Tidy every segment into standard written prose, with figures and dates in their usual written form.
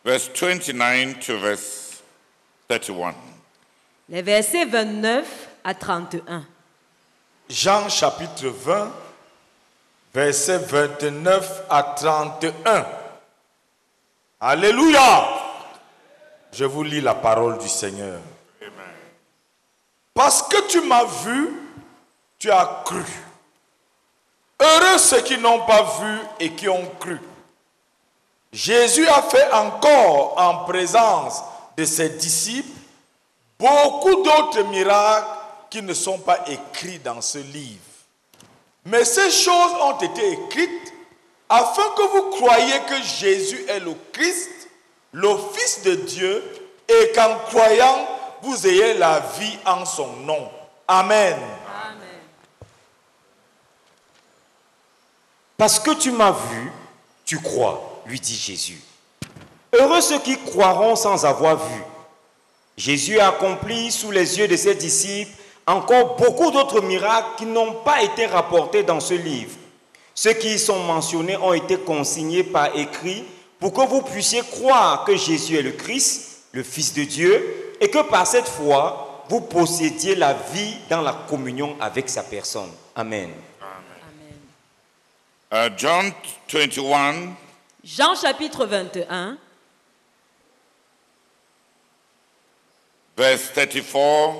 verse 29 to verse 31. Les versets 29 à 31. Jean chapitre 20, versets 29 à 31. Alléluia! Je vous lis la parole du Seigneur. Amen. Parce que tu m'as vu, tu as cru. Heureux ceux qui n'ont pas vu et qui ont cru. Jésus a fait encore en présence de ses disciples beaucoup d'autres miracles qui ne sont pas écrits dans ce livre. Mais ces choses ont été écrites afin que vous croyiez que Jésus est le Christ, le Fils de Dieu, et qu'en croyant, vous ayez la vie en son nom. Amen. Amen. Parce que tu m'as vu, tu crois, lui dit Jésus. Heureux ceux qui croiront sans avoir vu. Jésus a accompli sous les yeux de ses disciples encore beaucoup d'autres miracles qui n'ont pas été rapportés dans ce livre. Ceux qui y sont mentionnés ont été consignés par écrit pour que vous puissiez croire que Jésus est le Christ, le Fils de Dieu, et que par cette foi, vous possédiez la vie dans la communion avec sa personne. Amen. John 21, Jean chapitre 21, verse 34,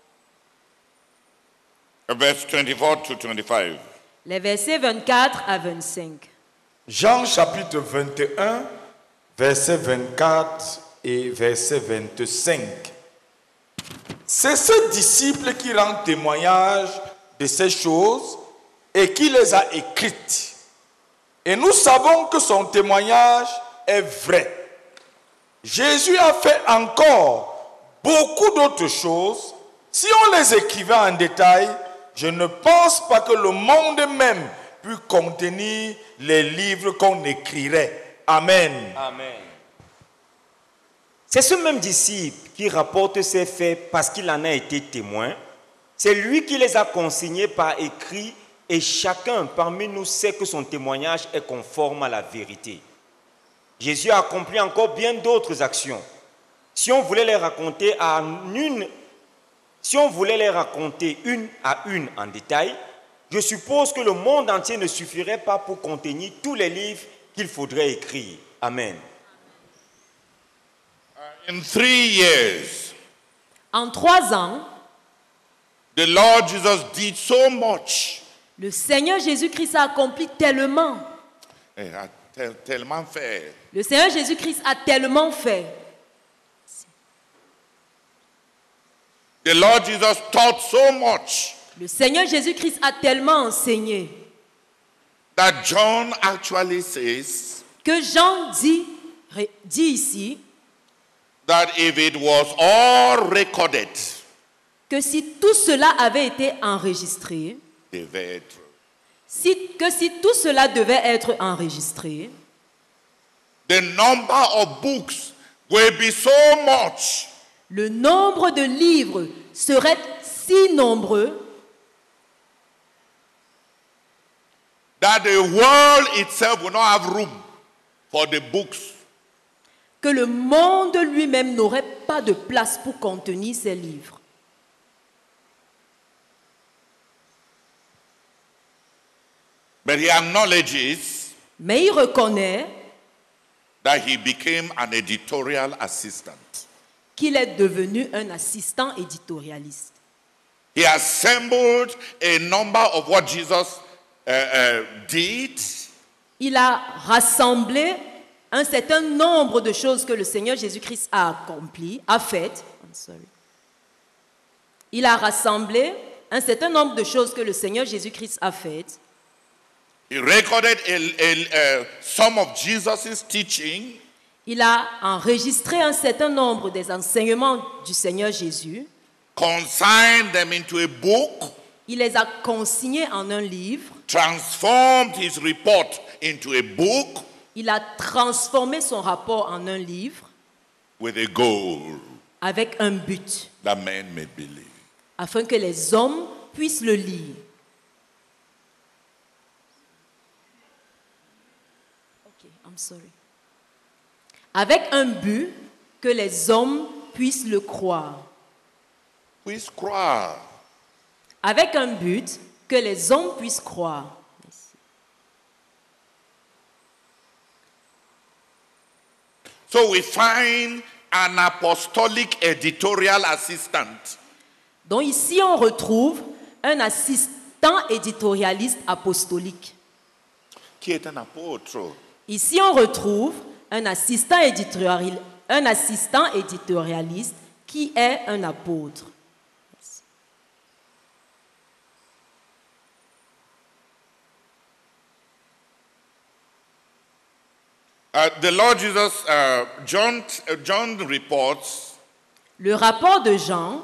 verse 24 to 25. les versets 24 à 25. Jean chapitre 21, verset 24 et verset 25. C'est ce disciple qui rend témoignage de ces choses et qui les a écrites. Et nous savons que son témoignage est vrai. Jésus a fait encore beaucoup d'autres choses. Si on les écrivait en détail, je ne pense pas que le monde même puisse contenir les livres qu'on écrirait. Amen. Amen. C'est ce même disciple qui rapporte ces faits parce qu'il en a été témoin. C'est lui qui les a consignés par écrit et chacun parmi nous sait que son témoignage est conforme à la vérité. Jésus a accompli encore bien d'autres actions. Si on voulait les raconter une à une en détail, je suppose que le monde entier ne suffirait pas pour contenir tous les livres qu'il faudrait écrire. Amen. In 3 years, En 3 ans, the Lord Jesus did so much. le Seigneur Jésus-Christ a accompli tellement. Tellement fait. Le Seigneur Jésus-Christ a tellement fait. The Lord Jesus taught so much Le Seigneur Jésus-Christ a tellement enseigné that John actually says que Jean dit ici that if it was all recorded, que si tout cela avait été enregistré, devait être. si tout cela devait être enregistré, The number of books will be so much le nombre de livres serait si nombreux that the world itself will not have room for the books. que le monde lui-même n'aurait pas de place pour contenir ces livres. But he acknowledges Mais il reconnaît that he became an editorial assistant. qu'il est devenu un assistant éditorialiste. He assembled a number of what Jesus did, Il a rassemblé un certain nombre de choses que le Seigneur Jésus-Christ a accomplies, a faites. Il a rassemblé un certain nombre de choses que le Seigneur Jésus-Christ a faites. he recorded some of Jesus' teaching, Il a enregistré un certain nombre des enseignements du Seigneur Jésus. consigned them into a book, Il les a consignés en un livre. transformed his report into a book Il a transformé son rapport en un livre with a goal avec un but, that men may believe. afin que les hommes puissent le lire. Okay, I'm sorry. avec un but que les hommes puissent le croire. Puisse croire. Avec un but que les hommes puissent croire. So we find an apostolic editorial assistant. Donc ici, on retrouve un assistant éditorialiste apostolique. Qui est un apôtre. Ici, on retrouve un assistant éditorialiste qui est un apôtre. The Lord Jesus, John reports Le rapport de Jean,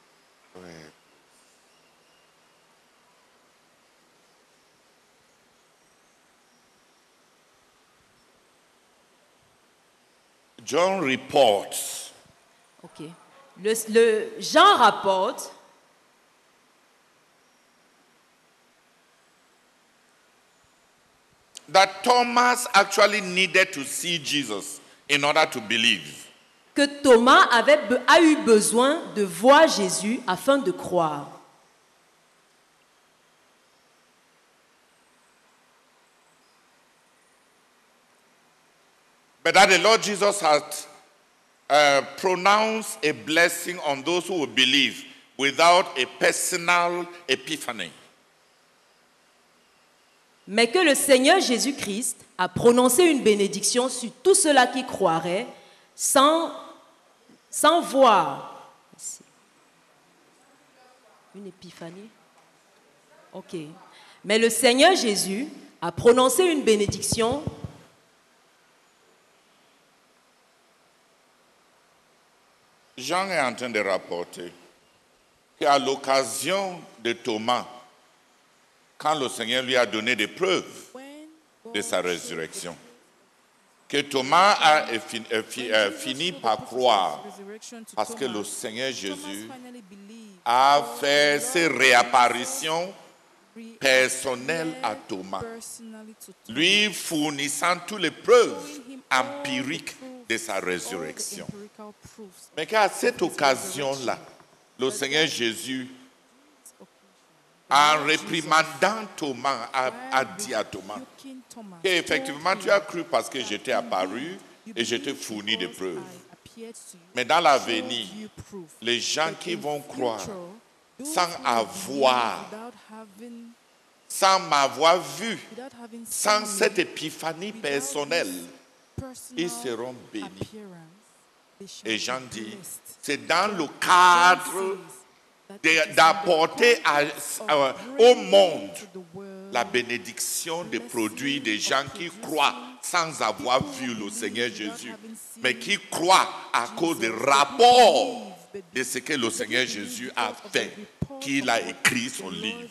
John reports ok. Le Jean rapporte that Thomas actually needed to see Jesus in order to believe. que Thomas a eu besoin de voir Jésus afin de croire. But that the Lord Jesus had pronounced a blessing on those who would believe without a personal epiphany. Mais que le Seigneur Jésus-Christ a prononcé une bénédiction sur tous ceux-là qui croiraient sans voir. Une épiphanie? Ok. Mais le Seigneur Jésus a prononcé une bénédiction. Jean est en train de rapporter qu'à l'occasion de Thomas, quand le Seigneur lui a donné des preuves de sa résurrection, que Thomas a fini par croire parce que le Seigneur Jésus a fait ses réapparitions personnelles à Thomas, lui fournissant toutes les preuves empiriques de sa résurrection. Mais qu'à cette occasion-là, le Seigneur Jésus, en réprimandant Thomas, a dit à Thomas qu'effectivement tu as cru parce que j'étais apparu et je t'ai fourni des preuves. Mais dans l'avenir, les gens qui vont croire sans m'avoir vu, sans cette épiphanie personnelle, ils seront bénis. Et Jean dit, c'est dans le cadre d'apporter au monde la bénédiction des produits des gens qui croient sans avoir vu le Seigneur Jésus, mais qui croient à cause des rapports de ce que le Seigneur Jésus a fait, qu'il a écrit son livre.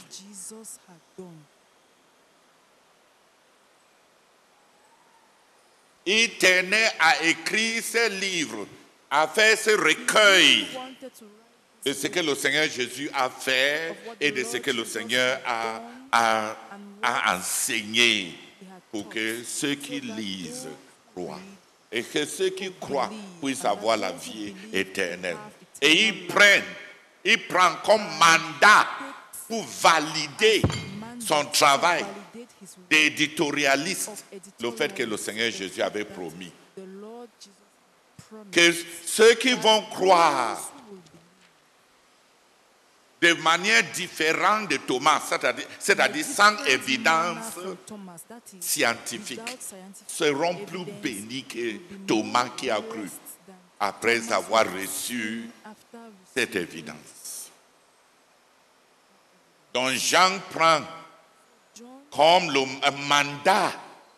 Il tenait à écrire ce livre, à faire ce recueil de ce que le Seigneur Jésus a fait et de ce que le Seigneur a enseigné pour que ceux qui lisent croient et que ceux qui croient puissent avoir la vie éternelle. Et il prend comme mandat pour valider son travail d'éditorialiste le fait que le Seigneur Jésus avait promis que ceux qui vont croire de manière différente de Thomas, c'est-à-dire sans évidence scientifique, seront plus bénis que Thomas qui a cru après avoir reçu cette évidence. Donc Jean prend comme le mandat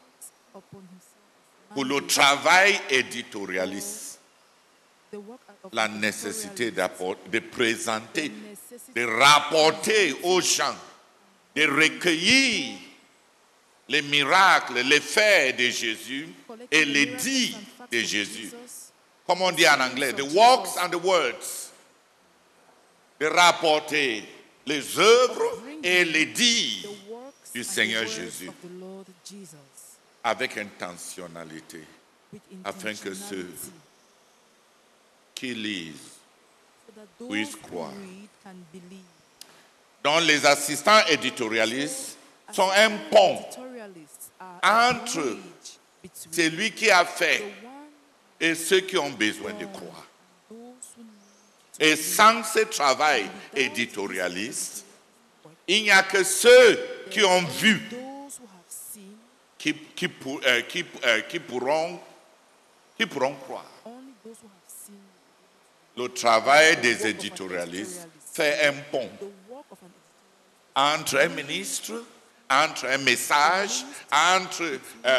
pour le travail éditorialiste la nécessité de présenter, de rapporter aux gens, de recueillir les miracles, les faits de Jésus et les dits de Jésus. Comme on dit en anglais, the works and the words. De rapporter les œuvres et les dits du Seigneur Jésus avec intentionnalité. afin que ceux qui lisent puissent croire. Donc les assistants éditorialistes sont un pont entre celui qui a fait et ceux qui ont besoin de croire. Et sans ce travail éditorialiste, il n'y a que ceux qui ont vu qui pourront croire. Le travail des éditorialistes fait un pont entre un ministre, entre un message, entre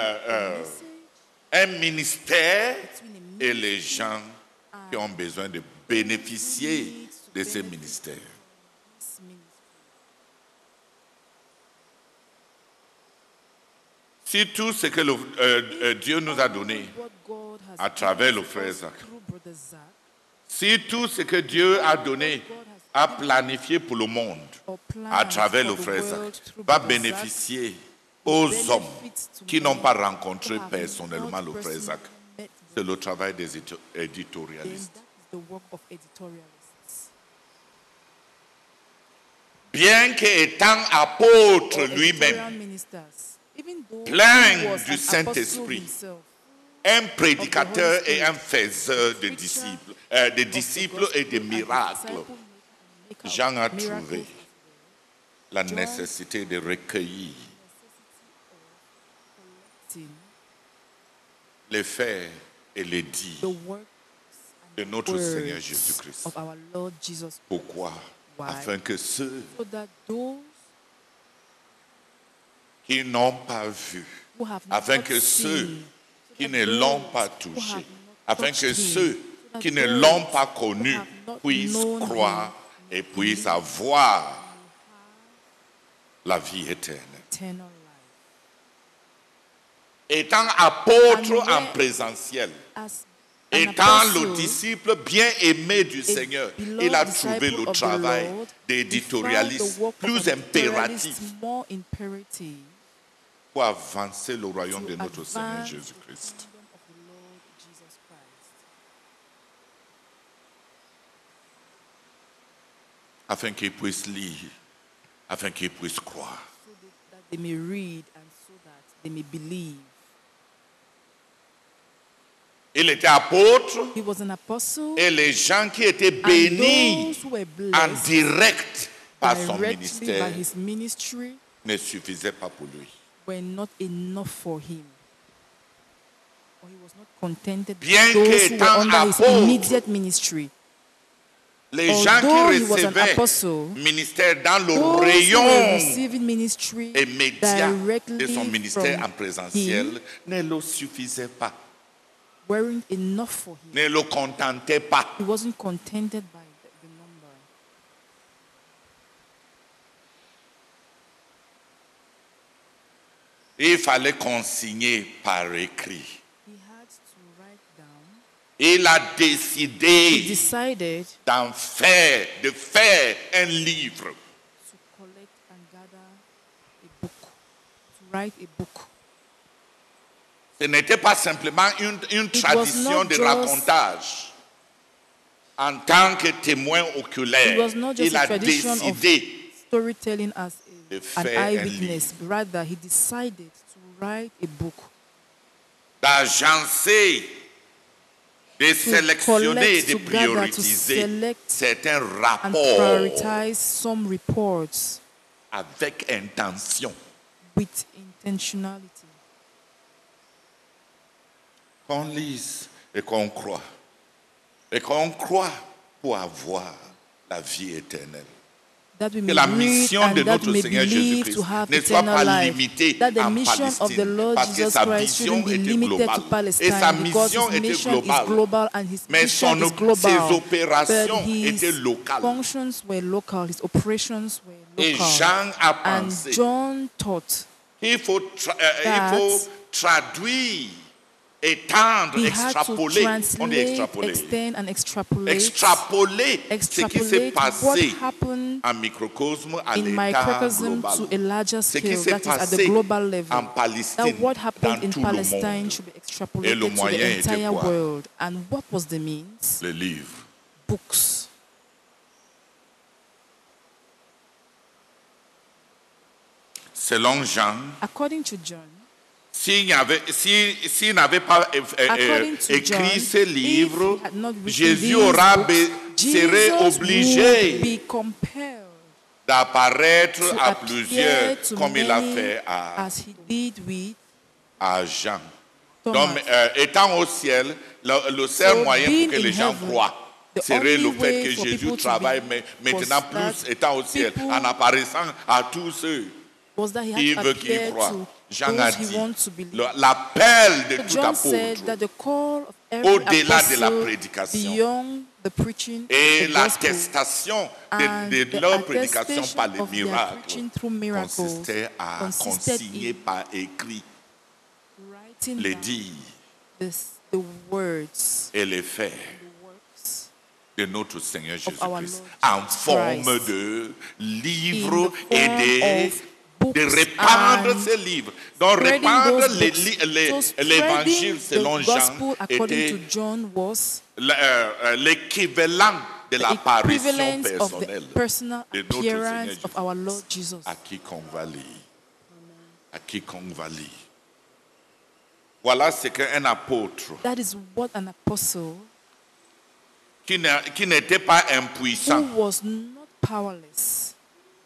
un ministère et les gens qui ont besoin de bénéficier de ces ministères. Si tout ce que Dieu nous a donné à travers le frère Zach, si tout ce que Dieu a donné, a planifié pour le monde à travers le frère Zach, va bénéficier aux hommes qui n'ont pas rencontré personnellement le frère Zach, c'est le travail des éditorialistes. Bien qu'étant apôtre lui-même, plein du Saint-Esprit, un prédicateur et un faiseur de disciples et de miracles, Jean a trouvé la nécessité de recueillir les faits et les dits de notre Seigneur Jésus-Christ. Pourquoi? Afin que ceux qui n'ont pas vu, afin que ceux qui ne l'ont pas touché, afin que ceux qui ne l'ont pas connu puissent croire et puissent avoir la vie éternelle. Étant apôtre en présentiel, étant le disciple bien aimé du Seigneur, il a trouvé le travail d'éditorialiste plus impératif pour avancer le royaume de notre Seigneur Jésus-Christ. Afin qu'ils puissent lire, afin qu'ils puissent croire. Il était apôtre et les gens qui étaient bénis en direct par son ministère ne suffisaient pas pour lui. Bien qu'étant apôtre, les gens qui recevaient ministère dans le rayon immédiat de son ministère en présentiel ne le suffisaient pas. Ne le contentaient pas. Il fallait consigner par écrit. Il a décidé de faire un livre. Ce n'était pas simplement une tradition de racontage. En tant que témoin oculaire, il a décidé de faire un livre. D'agencer, de sélectionner et de prioriser certains rapports avec intention. Qu'on lise et qu'on croit. Et qu'on croit pour avoir la vie éternelle. Que la mission de notre Seigneur Jésus-Christ ne soit pas limitée en Palestine, parce que sa vision était globale. Et sa mission était globale. Mais ses opérations étaient locales. Et Jean a pensé qu'il faut traduire étendre, He had to extrapoler. On dit translate, extrapoler. extend, and extrapolate. Extrapoler ce qui s'est Extrapolate what passé happened en microcosme à in l'état microcosm global. to a larger Ce qui scale, s'est that is at the passé global en level. Palestine, That what happened dans in tout le Palestine monde. should be Et extrapolated le to moyen the était entire quoi? world. And what was the means? Le livre. Books. Selon Jean, According to John, s'il n'avait pas according to écrit John, ce livre, if he had not written Jésus these aura books, serait Jesus would obligé be compelled d'apparaître to à appear plusieurs, to comme il a many fait as he did with à Jean. Thomas. Donc, étant au ciel, le seul So moyen pour being que in les gens heaven, croient the serait only le fait way que for Jésus people to travaille believe maintenant was plus that étant au ciel, people- en apparaissant à tous ceux was that he qui had to veulent qu'ils appear croient. to Jean a those he dit, wants to believe. l'appel de So tout John said apôtre that the call of every au-delà de la apostle prédication beyond the preaching et of the gospel l'attestation and de the leur prédication attestation par les of their miracles preaching through miracles consistait à consisted consigner in par écrit writing les down dires the words, et les faits the works de notre Seigneur our Jésus-Christ Lord en Jesus forme Christ. de livres In the et form of books de répandre and ces livres. Donc spreading répandre those books. So l'évangile spreading selon the Jean gospel according était to John was l'équivalent de the l'apparition equivalence of the personnelle personal de notre Seigneur appearance of our Jésus-Christ. Lord Jesus. À quiconque va lire. À quiconque va lire. Voilà ce qu'un apôtre That is what an apostle qui n'était pas who impuissant, was not powerless,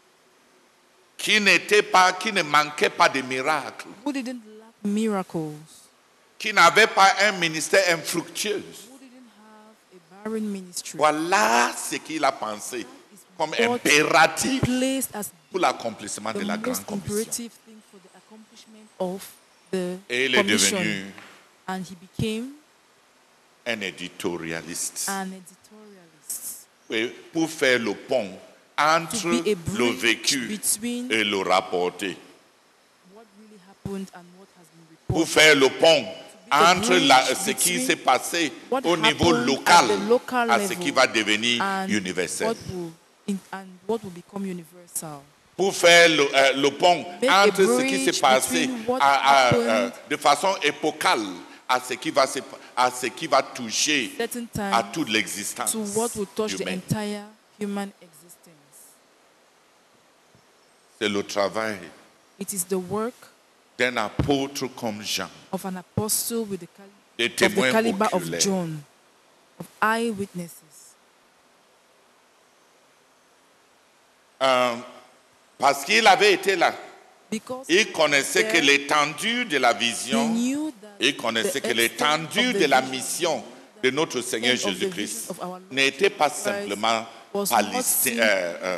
qui ne manquait pas de miracles, who didn't lack miracles, qui n'avait pas un ministère infructueux. who didn't have a barren ministry, Voilà ce qu'il a pensé comme what impératif placed as pour l'accomplissement de the la most grande commission. imperative thing for the accomplishment of the Et il est commission. devenu And he became un éditorialiste. an editorialist Et pour faire le pont to entre be a le bridge vécu between et le rapporté. what really happened and what has been Pour reported. faire le pont a entre bridge ce qui between s'est passé what au niveau happened local at the local à ce level qui va devenir and universel. what will become universal. Pour faire le pont Make a entre ce qui bridge s'est passé between what happened de façon épocale à ce qui va toucher Certain à time toute l'existence to what will touch the humaine. entire human existence. C'est le travail It is the work d'un apôtre comme Jean, of an apostle with the des of the témoins caliber of oculaires. John, of eyewitnesses. Parce qu'il avait été là. Because Il connaissait que there l'étendue de la he vision, knew that il connaissait the que extent l'étendue of the de la vision mission de notre Seigneur of the Jésus-Christ vision of our Lord n'était pas Jesus simplement was not Palestine, seen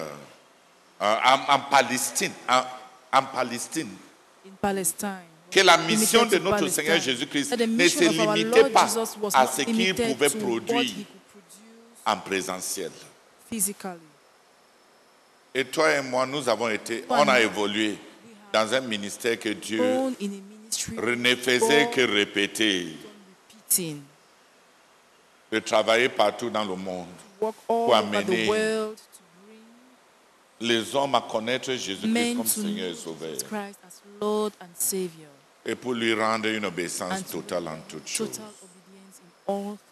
en Palestine, en Palestine. in Palestine. Que la Limited mission de to notre Palestine. Seigneur Jésus-Christ That the ne mission se of our limitait Lord pas Jesus was à not ce qu'il limited pouvait to what produire he could produce en présentiel. physically. Et toi et moi, nous avons été, on a évolué dans un ministère que Dieu Born in a ministry, ne faisait born que répéter, repeating, de travailler partout dans le monde, work pour all over amener the world to bring les hommes à connaître Jésus-Christ men comme to Seigneur et know Sauveur, Jesus Christ as Lord and Savior, et pour lui rendre une obéissance and to totale en toutes choses. total obedience in all things.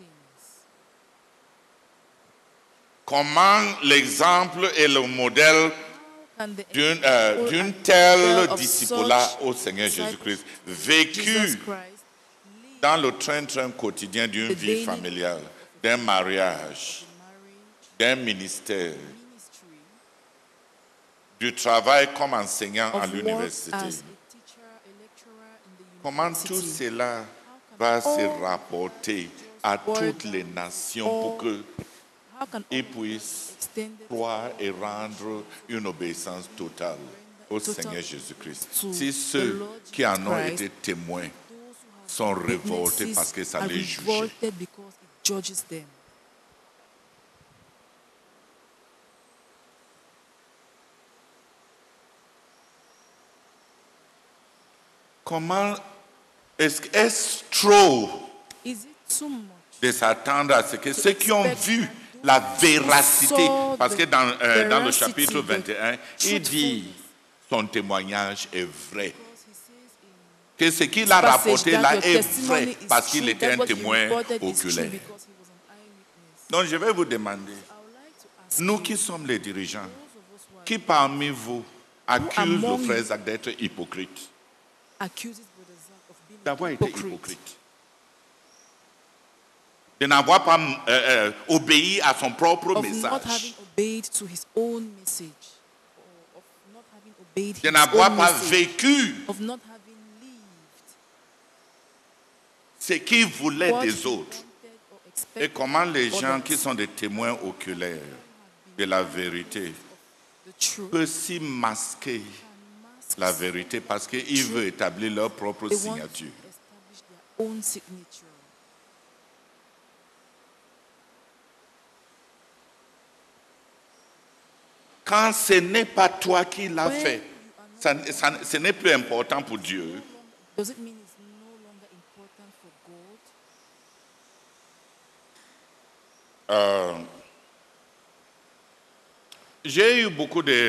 Comment l'exemple et le modèle Can the d'une example and telle model of disciple-là such au Seigneur Jésus-Christ, Jesus vécu Christ lead dans le train-train quotidien d'une The vie daily familiale, d'un mariage, marriage, d'un ministère, ministry, du travail comme enseignant à of work l'université. as a teacher, a lecturer in the Comment tout university. cela va se rapporter à toutes les nations pour qu'ils How can all puissent extended croire et rendre une obéissance totale au Total Seigneur Jésus-Christ? to Si the ceux Lord qui en ont Jesus été témoins those who have sont révoltés witnesses parce que ça are les juge. revolted because it judges them. Comment Est-ce trop Is it too much? de s'attendre à ce que ceux qui ont vu la véracité, parce que dans le chapitre 21, il dit son témoignage est vrai. Que ce qu'il a rapporté là est vrai parce qu'il était un témoin oculaire. Donc je vais vous demander, nous qui sommes les dirigeants, qui parmi vous accuse le frère Zach d'être hypocrite, d'avoir été hypocrite, de n'avoir pas obéi à son propre message, de n'avoir pas vécu ce qu'il voulait des autres, et comment les gens qui sont des témoins oculaires de la vérité peuvent s'y masquer la vérité parce qu'ils veulent établir leur propre signature. Quand ce n'est pas toi qui l'as fait, ce n'est plus important pour Dieu. Does it mean it's no longer important for God? J'ai eu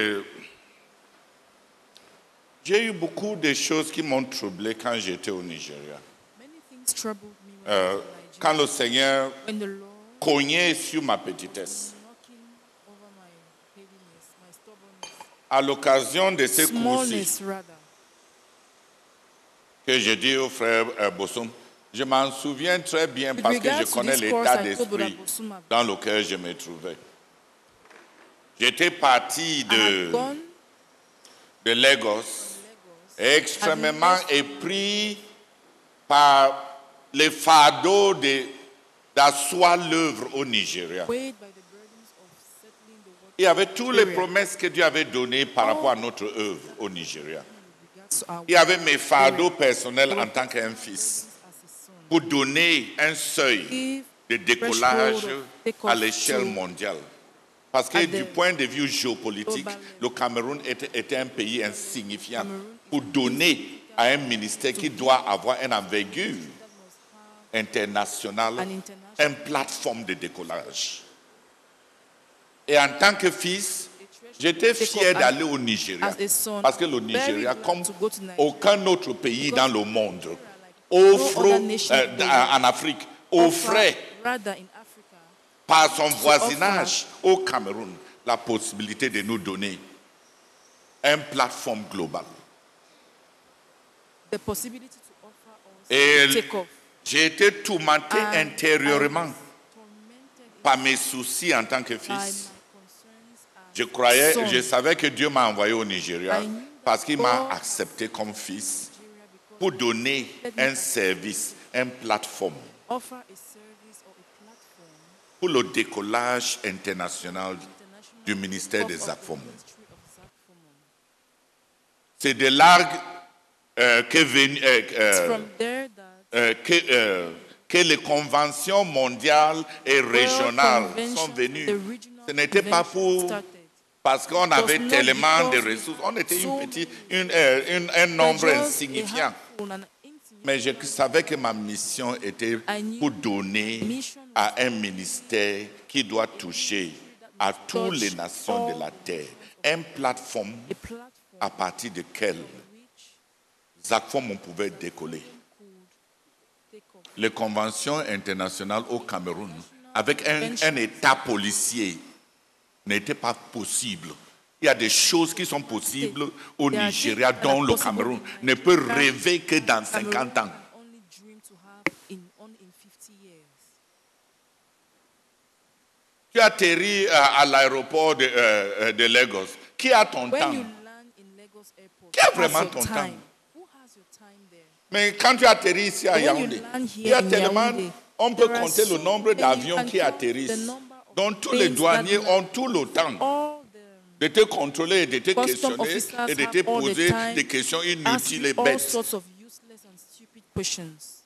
beaucoup de choses qui m'ont troublé quand j'étais au Nigeria. Many things troubled me when I was in Nigeria. Quand le Seigneur When the Lord cognait sur ma petitesse. knocking over my heaviness, my stubbornness, À l'occasion de ces cours-ci, smallness rather. que j'ai dit au frère Bossum, je m'en souviens très bien With parce que regards je to connais this course, l'état I told Brother d'esprit Bosuma, dans lequel je me trouvais. J'étais parti I had gone de Lagos from Lagos, extrêmement épris par les fardeaux d'asseoir l'œuvre au Nigeria. weighed by the burdens of settling the work Il y avait toutes les area. promesses que Dieu avait données par rapport à notre œuvre au Nigeria. with regards to our Il y avait mes fardeaux personnels en tant qu'un fils as a son. pour donner un seuil Give de décollage threshold of take-off à l'échelle to- mondiale. Parce que at du the point de vue géopolitique, global le Cameroun était un pays insignifiant Cameroon pour donner à un ministère qui doit avoir une envergure internationale An international- une plateforme de décollage. Et en tant que fils, j'étais fier d'aller au Nigeria. as a son, Parce que le very Nigeria, glad comme to go to Nigeria. aucun autre pays dans le monde, no offre other nation in the world en Afrique, offrait rather in Africa par son voisinage au Cameroun la possibilité de nous donner une plateforme globale. the possibility to offer us Et take off. j'ai été tourmenté And intérieurement I was tormented par mes soucis en tant que by my fils. concerns as Je son. savais que Dieu m'a envoyé au Nigeria I knew parce qu'il m'a God accepté comme fils Nigeria because pour donner un service, une plateforme offer a service or a platform pour le décollage international international du ministère of des the Affaires. ministry of Zakfomon. C'est de là It's from there that que les conventions mondiales et régionales World sont convention, venues. the regional Ce n'était pas convention pour... started. Parce qu'on avait not tellement de because we ressources. On était so un nombre But just a insignifiant. handful and insignificant Mais je savais que ma mission était I knew pour donner mission à un ministère qui doit toucher à toutes les nations de la terre une plateforme a platform à partir de laquelle which Zakfom on pouvait décoller. could take off. Les conventions internationales au Cameroun, avec un État policier, n'était pas possible. Il y a des choses qui sont possibles au There are Nigeria things that dont are le possible Cameroun in ne peut Nigeria. rêver que dans Cameroon 50 ans. can only dream to have only in 50 years. Tu atterris à l'aéroport de Lagos. Qui a ton When temps? you land in Lagos Airport, Qui a who has vraiment your ton time? temps? Who has your time there? Mais quand tu atterris ici à When you Yaoundé, land il here y a in tellement, Yaoundé, on peut there are compter le so nombre many, d'avions you qui can count atterrissent. the number of Donc tous les planes douaniers that ont tout le temps all the de te contrôler, de te custom questionner officers et de te have all the poser time des questions ask inutiles you et all bêtes. sorts of useless and stupid questions.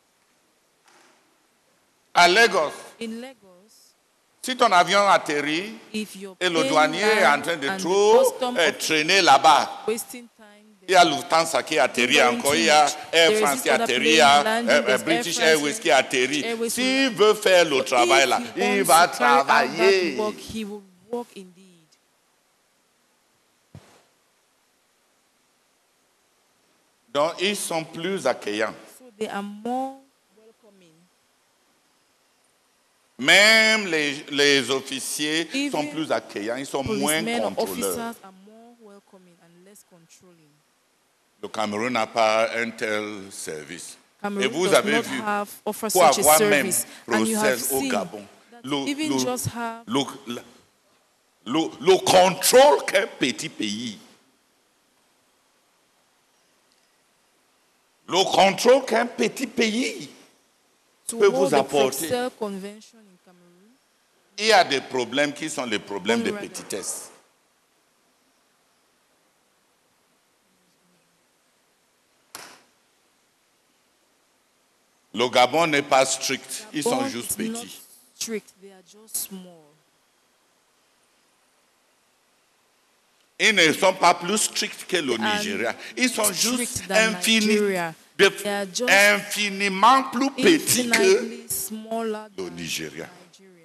À Lagos, In Lagos, si ton avion atterrit if your et le plane douanier est en lands train de and the trop custom traîner là-bas, wasting time Il y a Lufthansa qui atterrit Going encore, to il y a reach. Air There is France this qui other atterrit, plane il y a landing, there's British Air France, Airways qui atterrit. Airways S'il veut faire le travail là, If he il wants va to carry out that travailler. work, he will work indeed. Donc ils sont plus accueillants. So they are more welcoming. Même les officiers Even sont plus accueillants, ils sont moins Policemen or contrôleurs. officers are more welcoming and less controlling. Le Cameroun n'a pas un tel service. Et Cameroon vous does avez not vu, have offer pour such a avoir même service, and you have procès au seen Gabon, that even just have le contrôle qu'un petit pays, le contrôle qu'un petit pays to peut vous hold the apporter. Bruxelles Convention in Cameroon. Il y a des problèmes qui sont les problèmes de Going right petitesse. Le Gabon n'est pas strict, ils sont Gabon juste is not petits. strict, they are just small. Ils ne sont pas plus stricts que le They are Nigeria. Ils sont strict juste than Nigeria. They are just infiniment plus petits que Infinitely smaller le than Nigeria. Nigeria.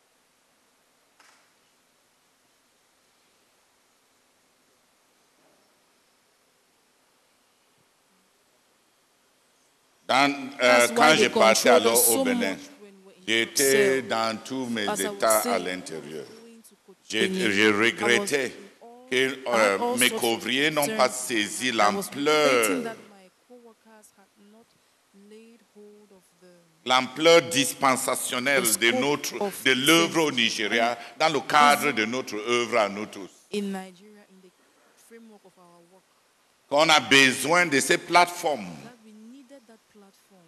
That's why Quand they j'ai parti control alors us so au Bénin, much when we're in j'étais Bruxelles. dans tous mes As I was états à saying, l'intérieur. going to Cotonou, Je regrettais que I had all mes sorts of couvriers n'ont pas concerns. saisi I was regretting l'ampleur that my co-workers had not laid hold of the l'ampleur dispensationnelle The de scope of de l'œuvre au service. Nigeria dans le cadre de notre œuvre à nous tous. in Nigeria in the framework of our work. Qu'on a besoin de ces plateformes. That we needed that platform.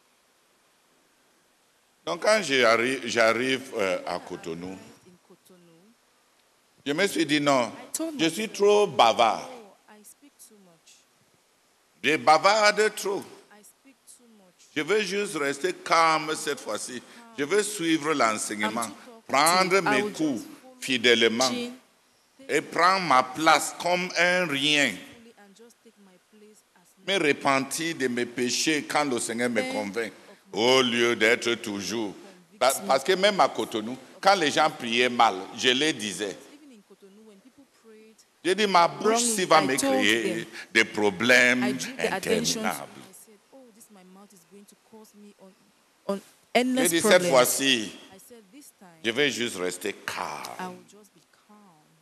Donc quand j'arrive à Cotonou, In Cotonou, je me suis dit non, I told je suis trop bavard. oh, I speak too much. Je bavarde trop. I speak too much. Je veux juste rester calme cette fois-ci. Je veux suivre l'enseignement, I'm too prendre talkative. I mes will cours just follow fidèlement teaching et prendre ma place comme un rien. fully and just take my place as Me repentir de mes péchés quand le Seigneur me convainc, au lieu d'être toujours. Parce que même à Cotonou, quand les gens priaient mal, je les disais. even in Cotonou when people prayed, J'ai dit, ma bouche Wrongly, si va I me told créer them. des problèmes I drew the attention. I interminables. said, "Oh, this my mouth is going to cause me on J'ai endless dit, cette problems." fois-ci, I said, "This time, je vais juste rester I calme. will just be calm."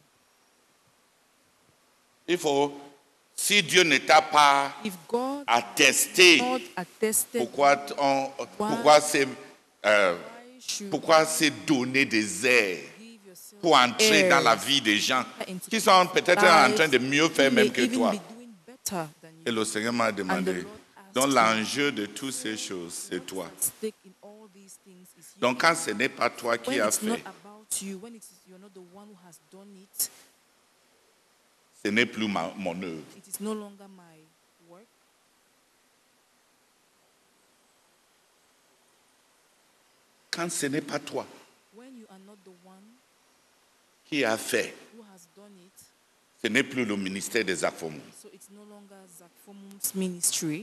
Il faut, si Dieu ne t'a pas If God attesté, not attested, pourquoi why should pourquoi c'est donner des airs give yourself pour entrer airs dans la vie des gens into qui sont peut-être en lives train de mieux faire who même may que even toi. be doing better than Et you? le Seigneur m'a demandé. Lord asked Donc me, l'enjeu de toutes ces choses, c'est What is toi. at stake in all these things is you. Donc quand ce n'est pas toi qui When as it's not fait, about you, when you're not the one who has done it, ce n'est plus mon œuvre. it is no longer my work. Quand ce n'est pas toi When you are not the one qui as fait, who has done it, ce n'est plus le ministère des Affaires. so it's no longer Zach Fomum's ministry.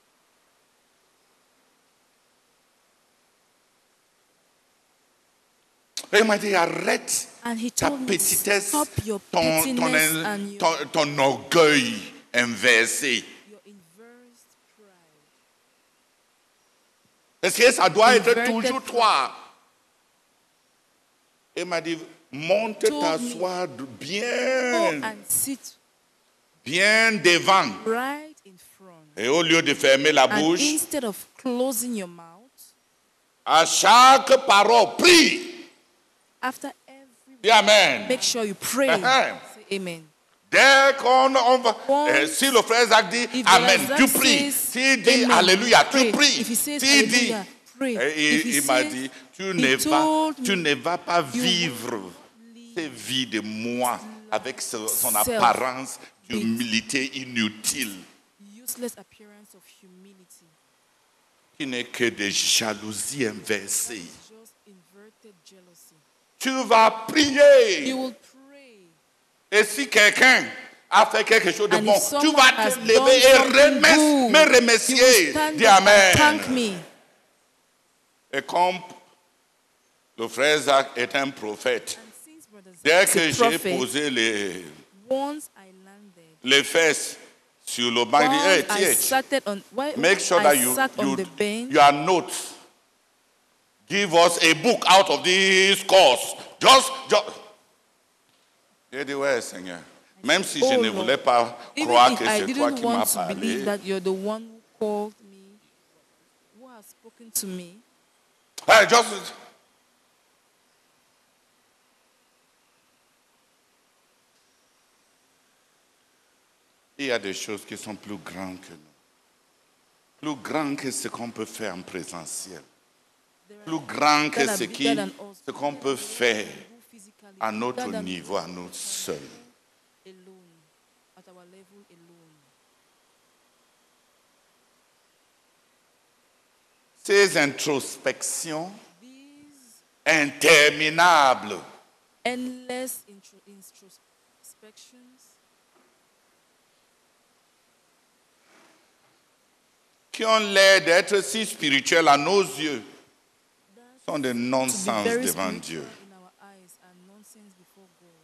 Et il m'a dit, arrête And he ta told me, petitesse, stop your ton, pettiness and your, ton orgueil inversé. your inverse pride. Parce que ça doit être Inverted toujours pride. toi. Et il m'a dit, monte Told t'asseoir Go bien, and sit bien devant. right in front. Et au lieu de fermer la And bouche, instead of closing your mouth, à chaque parole, prie. after every Dis Amen. make sure you pray. Amen. Say amen. Dès qu'on va... Once- si le frère Zach dit If Amen, Brother tu Zach prie. says S'il dit amen, Alléluia, pray. tu pries. If he says S'il dit... hallelujah, pray. Et If he il m'a says, dit, tu he ne told me, vas pas you vivre ces vies de moi avec son self. apparence d'humilité inutile, useless appearance of humility. qui n'est que des jalousies inversées. Just inverted jealousy. Tu vas prier. You will pray. Et si quelqu'un a fait quelque chose de And bon, if tu someone vas has te done lever et something good, me you will remercier. stand Dis up and Amen. thank me. Et comme le frère Zach est un prophète, And since Brother Zach dès is que a j'ai prophet, posé once I landed, les fesses sur le banc, il dit, hey, once I TH, sat on, make sure I that you, sat on the bench, your notes. Give us a book out of this course. Just. J'ai dit, ouais, Seigneur. Même si je oh ne Lord, voulais pas even croire if que I c'est toi didn't qui m'as want to believe parlé, that you're the one who called me, who has spoken to me, hey, just. Il y a des choses qui sont plus grandes que nous. Plus grandes que ce qu'on peut faire en présentiel. Plus grand que that are ce bigger than us, ce qu'on peut faire who physically, à notre bigger than niveau, à nous seuls. alone, at our level alone. Ces introspections These interminables endless introspections qui ont l'air d'être si spirituels à nos yeux sont des to be non-sens very devant spiritual Dieu. in our eyes are nonsense before God.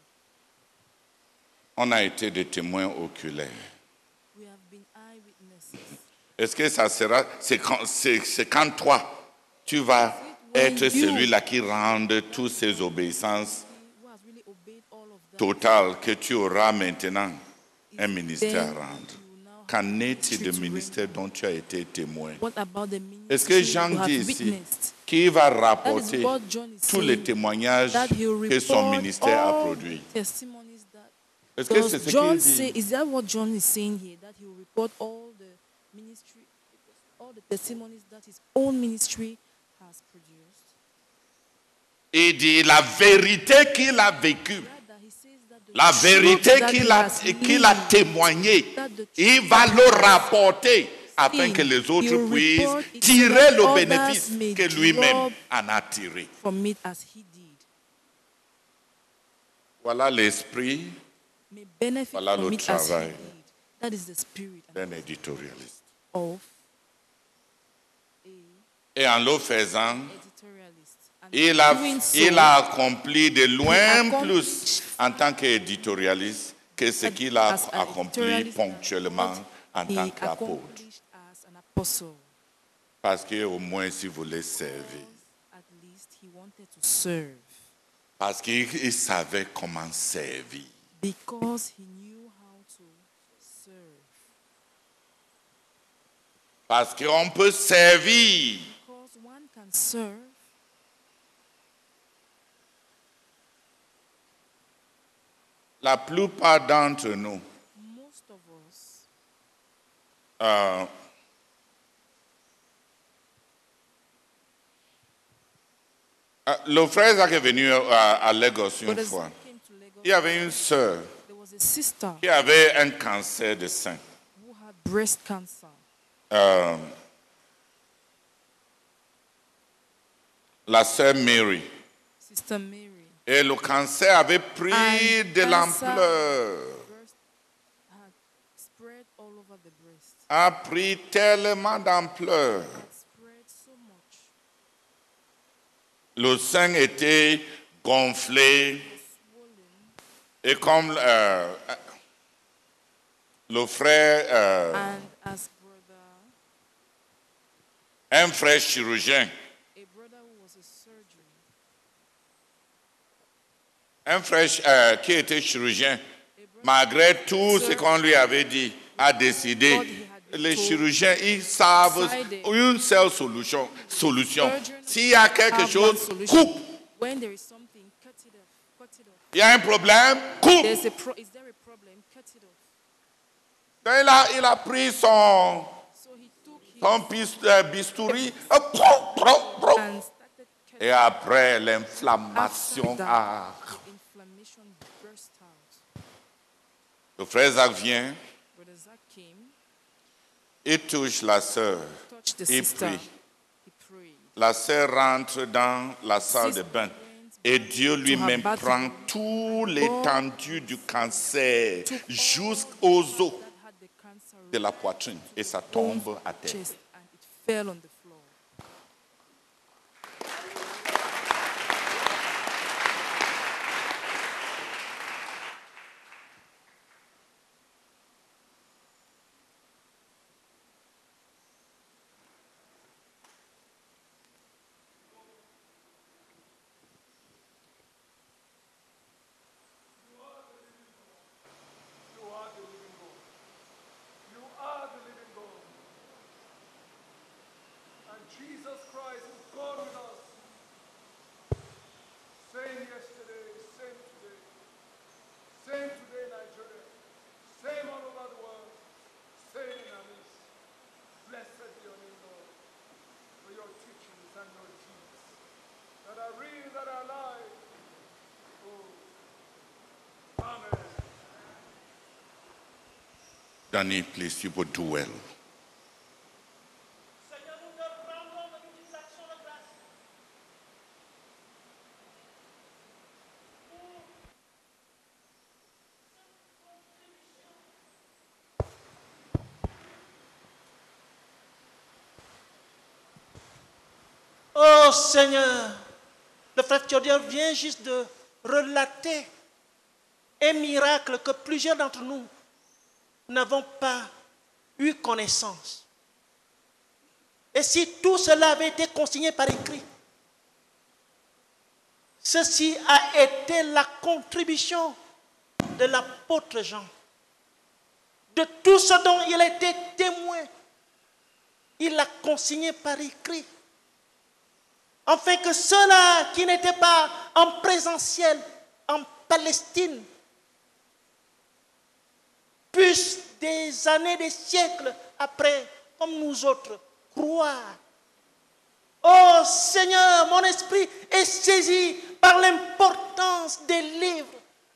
On a été des témoins oculaires. We have been eyewitnesses. Est-ce que ça sera, c'est quand toi, tu vas être celui-là qui rende toutes ces obéissances Who has really obeyed all of that? totales que tu auras maintenant un ministère à Then rendre? you will now Qu'en have est-il ministry du to ministère render. dont tu as été témoin? What about the ministry Est-ce que Jean you have dit ici witnessed? qu'il va That is rapporter what John is tous les saying. témoignages That he will que son report ministère a all produits? the testimonies that Est-ce que c'est does ce John qu'il say? dit? Is that what John is saying here? That he will report all the ministry, all the testimonies that his own ministry has produced. Il dit la vérité qu'il a vécue, Rather, he says that the la truth vérité that qu'il he a, has qu'il a lived, témoigné, that the il truth va that le he has rapporter afin seen, que les he autres will puissent report it so tirer that le others bénéfice may que lui-même draw en a tiré. from it as he did. Voilà l'esprit May benefit Voilà from le it as he travail. did. That is the spirit d'un éditorialiste. of a Et en le faisant, editorialist. And doing so, il a accompli de loin accomplished plus en tant qu'éditorialiste que ce qu'il a as an accompli editorialist ponctuellement en he tant qu'apôtre. accomplished as an apostle. Parce qu'au moins, s'il voulait servir. At least he wanted to serve Parce qu'il savait comment servir. because he knew how to serve. Parce qu'on peut servir Because one can serve la plupart d'entre nous. most of us. Le frère Zach est venu à Lagos une But as fois. he came to Lagos, Il y avait une sœur there was a sister qui avait un cancer de sein. who had breast cancer. La sœur Mary. Sister Mary. Et le cancer avait pris And de cancer l'ampleur. breast had spread all over the breast. A pris tellement d'ampleur. It spread so much. Le sein était gonflé. Swollen. Et comme le frère, And as brother, un frère chirurgien, a brother who was a surgeon, un frère qui était chirurgien, malgré tout ce qu'on lui avait dit, a décidé. Les chirurgiens, ils savent une seule solution. S'il y a quelque have one chose, solution. coupe. When there is something, cut it off. Cut it off. Il y a un problème, coupe. Is there a problem? Cut it off. Donc il a pris son So he took his bistouri, and started cutting. et après l'inflammation, After ah, that, the inflammation burst out. le frère Zach vient, Brother Zach came, il touche la sœur, touched the il sister. prie. He prayed. La sœur rentre dans la salle de Sister bain. went Et Dieu lui-même battle. prend tout l'étendue du cancer jusqu'aux os That had the cancer de la poitrine et ça tombe à terre. chest and it fell on the floor. Jesus Christ is God with us. Same yesterday, same today. Same today in Nigeria. Same all over the world. Same in our midst. Blessed be your name, Lord, for your teachings and your deeds that are real, that are alive. Oh, amen. Danny, please, you would do well. Oh Seigneur, le frère Théodore vient juste de relater un miracle que plusieurs d'entre nous n'avons pas eu connaissance. Et si tout cela avait été consigné par écrit, ceci a été la contribution de l'apôtre Jean. De tout ce dont il a été témoin, il l'a consigné par écrit. Afin que ceux-là qui n'étaient pas en présentiel en Palestine puissent des années, des siècles après, comme nous autres, croire. Oh Seigneur, mon esprit est saisi par l'importance des livres.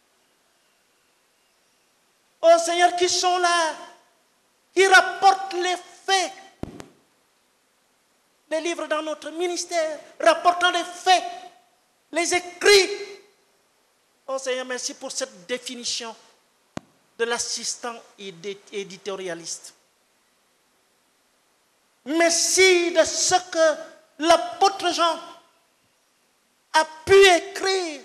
Oh Seigneur, qui sont là, qui rapportent les faits. Les livres dans notre ministère, rapportant les faits, les écrits. Oh Seigneur, merci pour cette définition de l'assistant éditorialiste. Merci de ce que l'apôtre Jean a pu écrire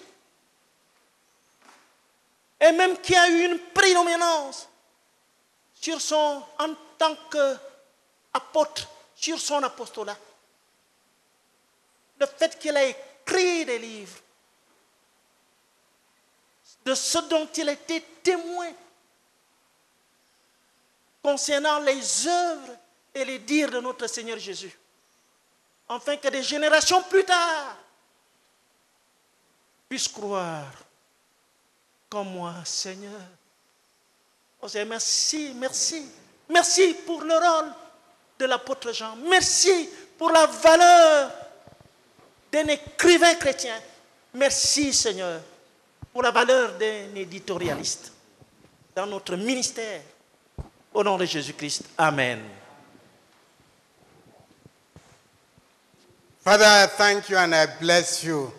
et même qui a eu une prédominance sur son, en tant qu'apôtre, sur son apostolat. Le fait qu'il a écrit des livres, de ce dont il était témoin concernant les œuvres et les dires de notre Seigneur Jésus, afin que des générations plus tard puissent croire comme moi, Seigneur. Oh Seigneur, merci, merci, merci pour le rôle de l'apôtre Jean. Merci pour la valeur d'un écrivain chrétien. Merci, Seigneur, pour la valeur d'un éditorialiste dans notre ministère. Au nom de Jésus-Christ. Amen. Father, I thank you and I bless you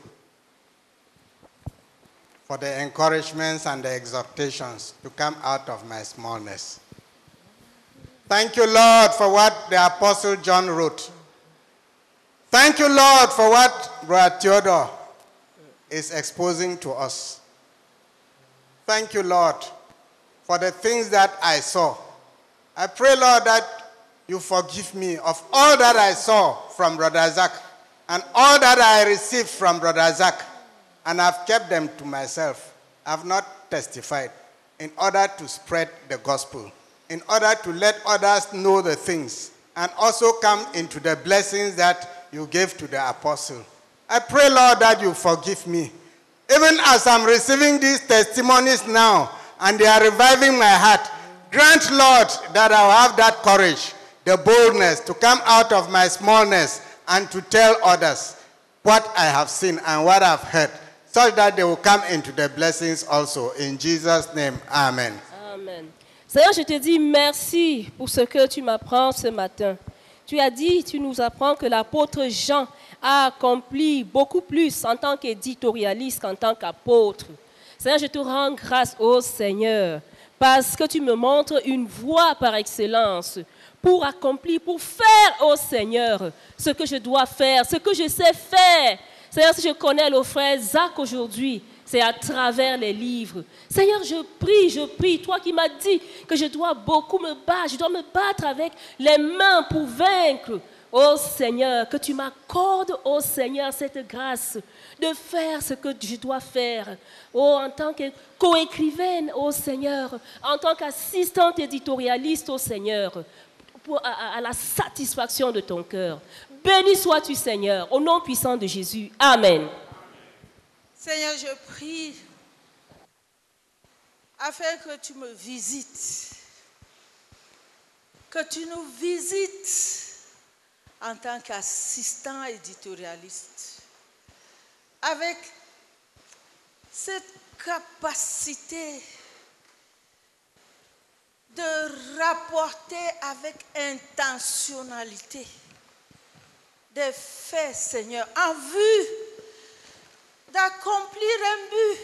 for the encouragements and the exhortations to come out of my smallness. Thank you, Lord, for what the Apostle John wrote. Thank you, Lord, for what Brother Theodore is exposing to us. Thank you, Lord, for the things that I saw. I pray, Lord, that you forgive me of all that I saw from Brother Zach and all that I received from Brother Zach, and I've kept them to myself. I've not testified in order to spread the gospel, in order to let others know the things and also come into the blessings that you gave to the apostle. I pray, Lord, that you forgive me. Even as I'm receiving these testimonies now and they are reviving my heart, grant, Lord, that I'll have that courage, the boldness to come out of my smallness and to tell others what I have seen and what I've heard, such that they will come into the blessings also. In Jesus' name, amen. Amen. Seigneur, je te dis merci pour ce que tu m'apprends ce matin. Tu as dit, tu nous apprends que l'apôtre Jean a accompli beaucoup plus en tant qu'éditorialiste qu'en tant qu'apôtre. Seigneur, je te rends grâce, ô Seigneur, parce que tu me montres une voie par excellence pour accomplir, pour faire, ô Seigneur, ce que je dois faire, ce que je sais faire. Seigneur, si je connais le frère Zach aujourd'hui, c'est à travers les livres. Seigneur, je prie, toi qui m'as dit que je dois beaucoup me battre, je dois me battre avec les mains pour vaincre. Oh Seigneur, que tu m'accordes, oh Seigneur, cette grâce de faire ce que je dois faire. Oh, en tant que coécrivaine, oh Seigneur, en tant qu'assistante éditorialiste, oh Seigneur, à la satisfaction de ton cœur. Béni sois-tu, Seigneur, au nom puissant de Jésus. Amen. Seigneur, je prie afin que tu me visites, que tu nous visites en tant qu'assistant éditorialiste, avec cette capacité de rapporter avec intentionnalité des faits, Seigneur, en vue d'accomplir un but,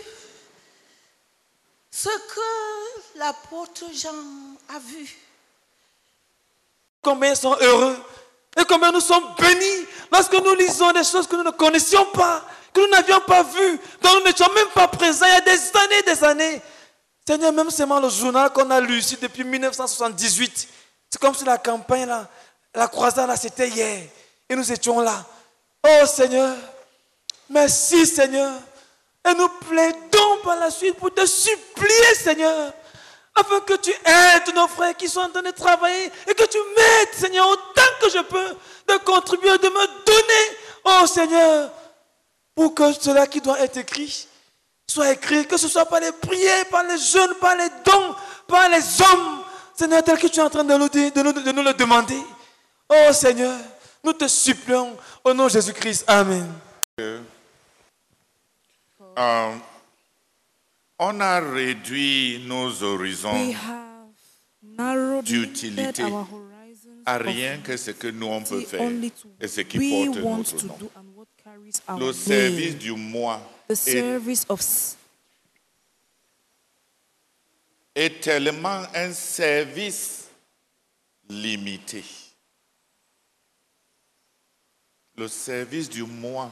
ce que l'apôtre Jean a vu. Combien ils sont heureux et combien nous sommes bénis lorsque nous lisons des choses que nous ne connaissions pas, que nous n'avions pas vues, dont nous n'étions même pas présents il y a des années. Seigneur, même seulement le journal qu'on a lu ici depuis 1978, c'est comme si la campagne, là, la croisade, là, c'était hier. Et nous étions là. Oh Seigneur, merci Seigneur. Et nous plaidons par la suite pour te supplier Seigneur, afin que tu aides nos frères qui sont en train de travailler et que tu m'aides Seigneur autant que je peux de contribuer, de me donner, oh Seigneur, pour que cela qui doit être écrit soit écrit, que ce soit par les prières, par les jeunes, par les dons, par les hommes, Seigneur, tel que tu es en train de nous le demander. Oh Seigneur, nous te supplions au nom de Jésus-Christ. Amen. On a réduit nos horizons d'utilité à rien que ce que nous on peut faire et ce qui porte notre nom. Le service du moi est tellement un service limité. Le service du moi.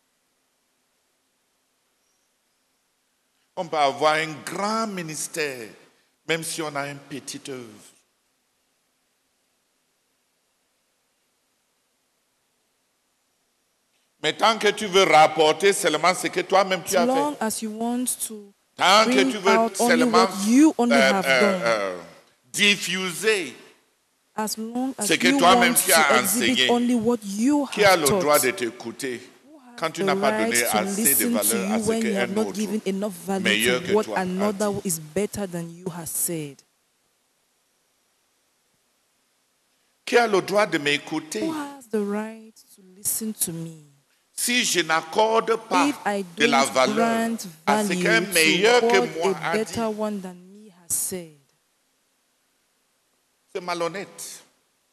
On peut avoir un grand ministère, même si on a une petite œuvre. Mais tant que tu veux rapporter seulement ce que toi-même tu as fait, tant que tu veux seulement diffuser ce que toi-même tu as enseigné, qui a le droit de t'écouter quand tu n'as pas donné assez de valeur à ce qu'un autre meilleur que toi a dit? Qui a le droit de m'écouter? Si je n'accorde pas de la valeur à ce qu'un meilleur que moi a dit, c'est malhonnête.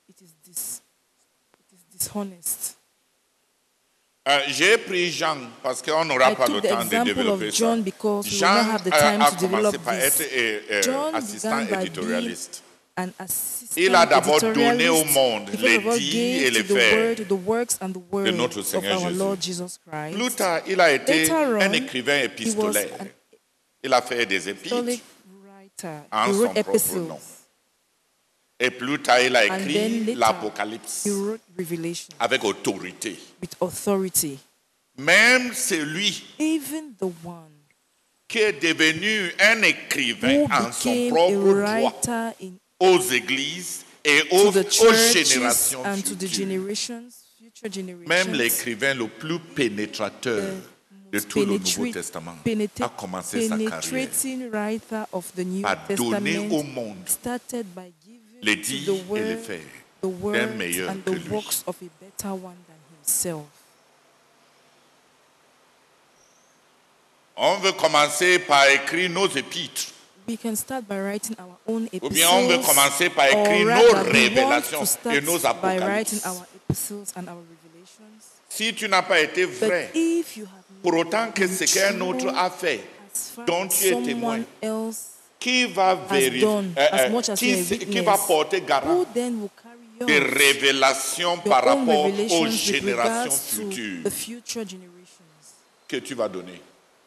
J'ai pris Jean parce qu'on n'aura pas le temps de développer ça. Jean a commencé par être assistant éditorialiste. Il a d'abord donné au monde les dits et les faits de notre Seigneur Jésus. Plus tard, il a été un écrivain épistolaire. Il a fait des épîtres en son propre nom. Et plus tard, il a écrit l'Apocalypse avec autorité. Même celui qui est devenu un écrivain en son propre droit aux églises et aux générations futures. Même l'écrivain le plus pénétrateur de tout le Nouveau Testament a commencé sa carrière à donner au monde les dits et les faits d'un meilleur que lui. On veut commencer par écrire nos épîtres. We can start by writing our own epistles. Ou bien on veut commencer par écrire or nos rather, we want révélations to start et nos by writing apocalypses. our epistles and our revelations. Si tu n'as pas été vrai, But if you have pour autant que been ce qu'un true autre a fait, as far dont as tu es témoin, someone else qui va has done, as much as you are a qui va witness, porter garant who then will carry des yours, révélations your par own rapport aux revelations with générations regards to futures the future generations? que tu vas donner?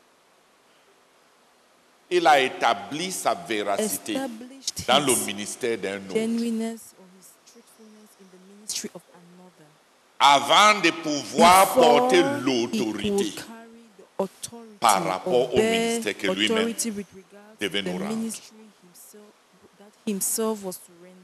Il a établi sa véracité Established dans le his ministère d'un autre. genuineness or his truthfulness in the ministry of another. Avant de pouvoir Before porter he could l'autorité carry the authority par rapport or au bear ministère que lui-même authority with regard to devait the nous rendre. ministry that himself was to render.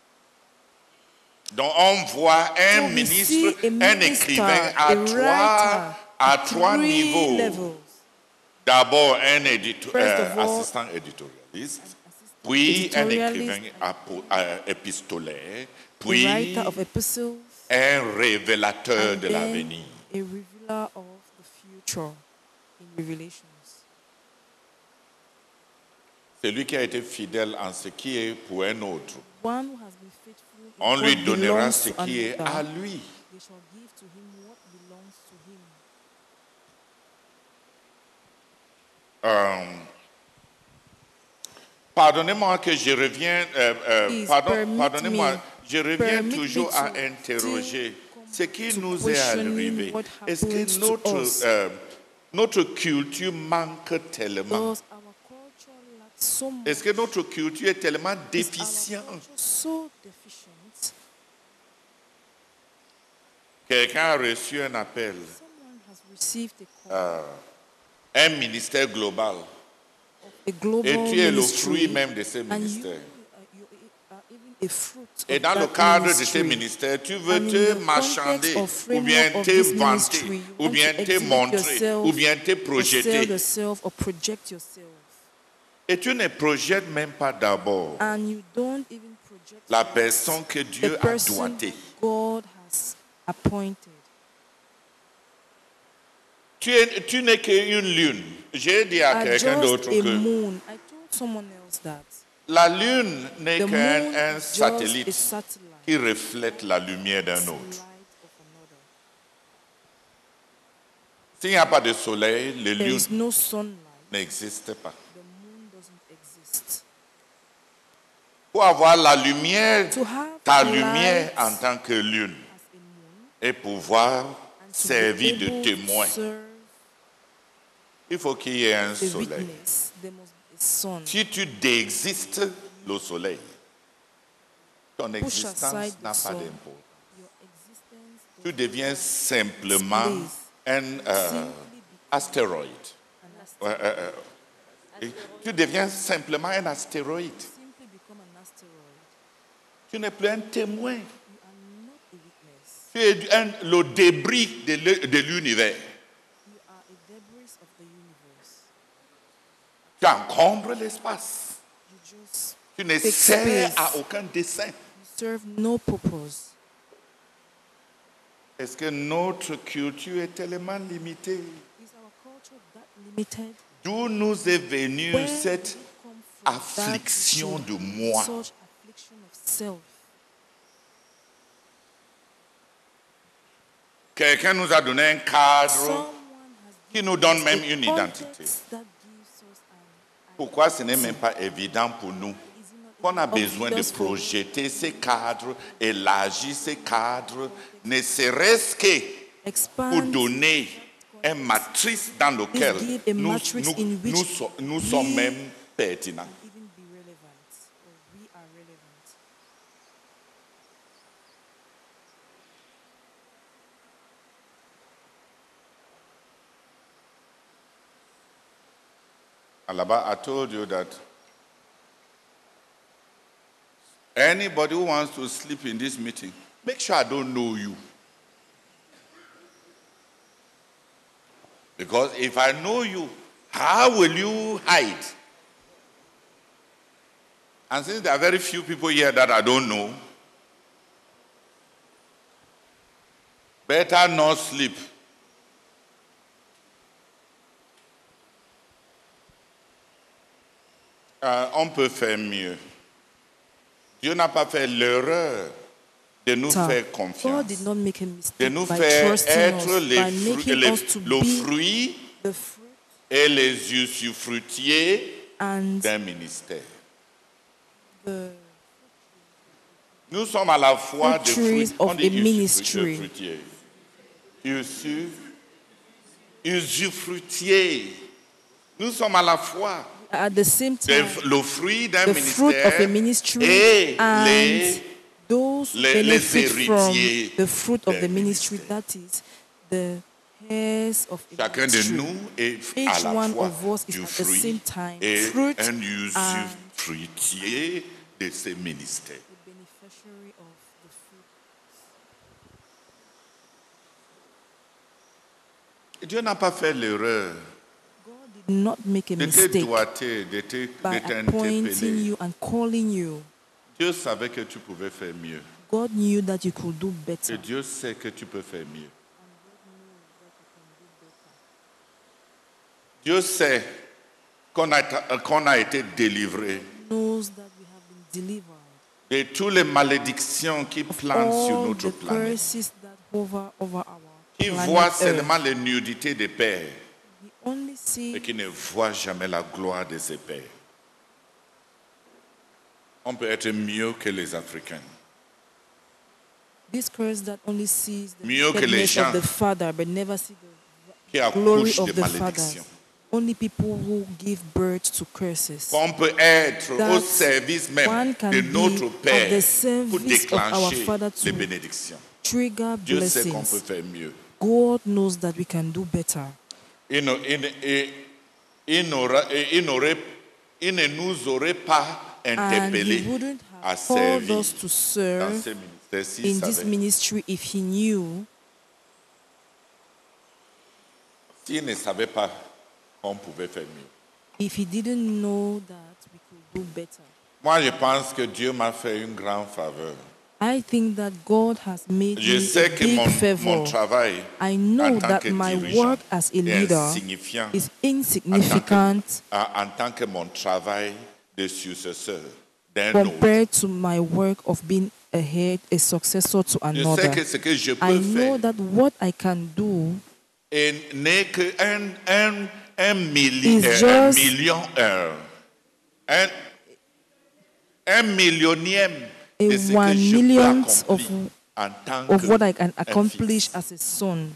Donc on voit un So we ministre, see a un minister, écrivain a à trois three niveaux. levels. D'abord un First of all, assistant éditorialiste, puis un editorialist, écrivain épistolaire, a puis writer of epistles, un révélateur and de then l'avenir. a revealer of the future in Revelations. Celui qui a été fidèle en ce qui est pour un autre, One who has been faithful in on what lui donnera belongs ce to qui est another, à lui. they shall give to him what belongs to him. Pardonnez-moi que je reviens, Please pardonnez-moi, me- je reviens permit me toujours à to interroger ce qui to nous est questioning arrivé. what Est-ce que happened to us. notre culture manque tellement? Because our culture lacks so much. Est-ce que notre culture est tellement Is our déficiente? culture so deficient? Quelqu'un a reçu un appel, Someone has received a call, un ministère global, a global et tu es le ministry, fruit même de ce and ministère. you are even a fruit Et of dans le that cadre de ministry. ce ministère, tu veux And in te the marchander, context or ou framework bien of te this vanter, ministry, you ou want bien to te exhibit montrer, yourself, ou bien te or sell projeter. yourself or project yourself. Et tu ne projettes même pas d'abord And you don't even project la yourself, personne que the Dieu a person doigtée. God has appointed. Tu n'es qu'une lune. J'ai dit à Are quelqu'un just d'autre a que moon. I told someone else that la lune n'est the moon qu'un is just satellite a satellite qui reflète la lumière d'un light autre. of another. S'il n'y a pas de soleil, le There lune is no sunlight. n'existe pas. The moon doesn't exist. Pour avoir la lumière, To have ta light lumière en tant que lune, as a moon et pouvoir and to servir be de able témoin, to serve il faut qu'il y ait un the soleil. witness, there must be a sun. Si tu désistes le soleil, ton Push existence aside n'a the pas sun. d'importance. Your existence Tu does deviens not simplement place. un Simply become astéroïde. an astéroïde. Tu deviens simplement un astéroïde. Simply become an astéroïde. Tu n'es plus un témoin. You are not a witness. Tu es le débris de l'univers. You are a debris of the universe. Tu encombres l'espace. You just Tu ne take sers space. à aucun dessein. You serve no purpose. Est-ce que notre culture est tellement limitée? Is our culture that limited? D'où nous est venue Where cette did it come from, affliction that de moi? such affliction of self? Quelqu'un nous a donné un cadre Someone has qui given nous donne us même a une context identité. that gives us an Pourquoi ce n'est même pas évident pour nous? Is it not Qu'on a even besoin de obvious for projeter ces cadres, élargir ces cadres, ne serait-ce que pour expand donner une matrice dans laquelle give a matrix in which nous sommes we même pertinents. and even be relevant, or we are relevant? Alaba, I told you that anybody who wants to sleep in this meeting, make sure I don't know you. Because if I know you, how will you hide? And since there are very few people here that I don't know, better not sleep. On peut faire mieux. Dieu n'a pas fait l'erreur de nous faire God confiance, did not make a de mistake nous by faire trusting être us, by making us to le be fruit the fruit et les usufruitiers and d'un ministère. the Nous sommes à la fois des fruits fruits, of on dit a ministry. usufruitiers. Usufruitiers. Nous sommes à la fois at the same time le fruit d'un the fruit of a ministère ministry et and those les benefit from héritiers the fruit of the d'un ministry, ministère. that is the heirs of a Chacun de ministry. nous est Each à la one fois of us is du at the fruit same time et fruit un and usufruitier de ces ministères. the beneficiary of the fruit. Dieu n'a pas fait l'erreur God did not make a de te mistake doiter, de by appointing t'interpeller. you and calling you. Dieu savait que tu pouvais faire mieux. God knew that you could do Et better. Dieu sait que tu peux faire mieux. Dieu sait qu'on a été délivré Knows that we have been delivered. de toutes les malédictions qui planent sur All notre the planète, curses that hover over our qui planet voient Earth. seulement les nudités des pères We only see et qui ne voient jamais la gloire de ses pères. On peut être mieux que les Africains, this curse that only sees the mieux que les wickedness gens of the father but never see qui the glory accouchent of de the father. malédictions. Only people who give birth to curses. On peut être au That service one même can de be notre at Père the pour service of our déclencher Father les to bénédictions. trigger Dieu sait qu'on peut blessings. faire mieux. God knows that we can do better. Il ne nous aurait pas And he interpellés wouldn't à have called servir us to dans serve ce ministère s'il in this savait. ministry if he knew, S'il ne savait pas qu'on pouvait faire mieux. if he didn't know that we could do better. Moi, je pense que Dieu m'a fait une grande faveur. I think that God has made Je me sais a que big mon favor. travail I en know tant that que my dirigeant work as a est leader insignifiant is insignificant en tant que mon travail de successeur d'un autre. compared to my work of being a head, a successor to Je sais another. que ce que je I peux know faire that what I can do n'est qu'un un It's just- million, un millionième a de ce que one je peux millionth accomplir en tant of que what I can un accomplish fils. as a son.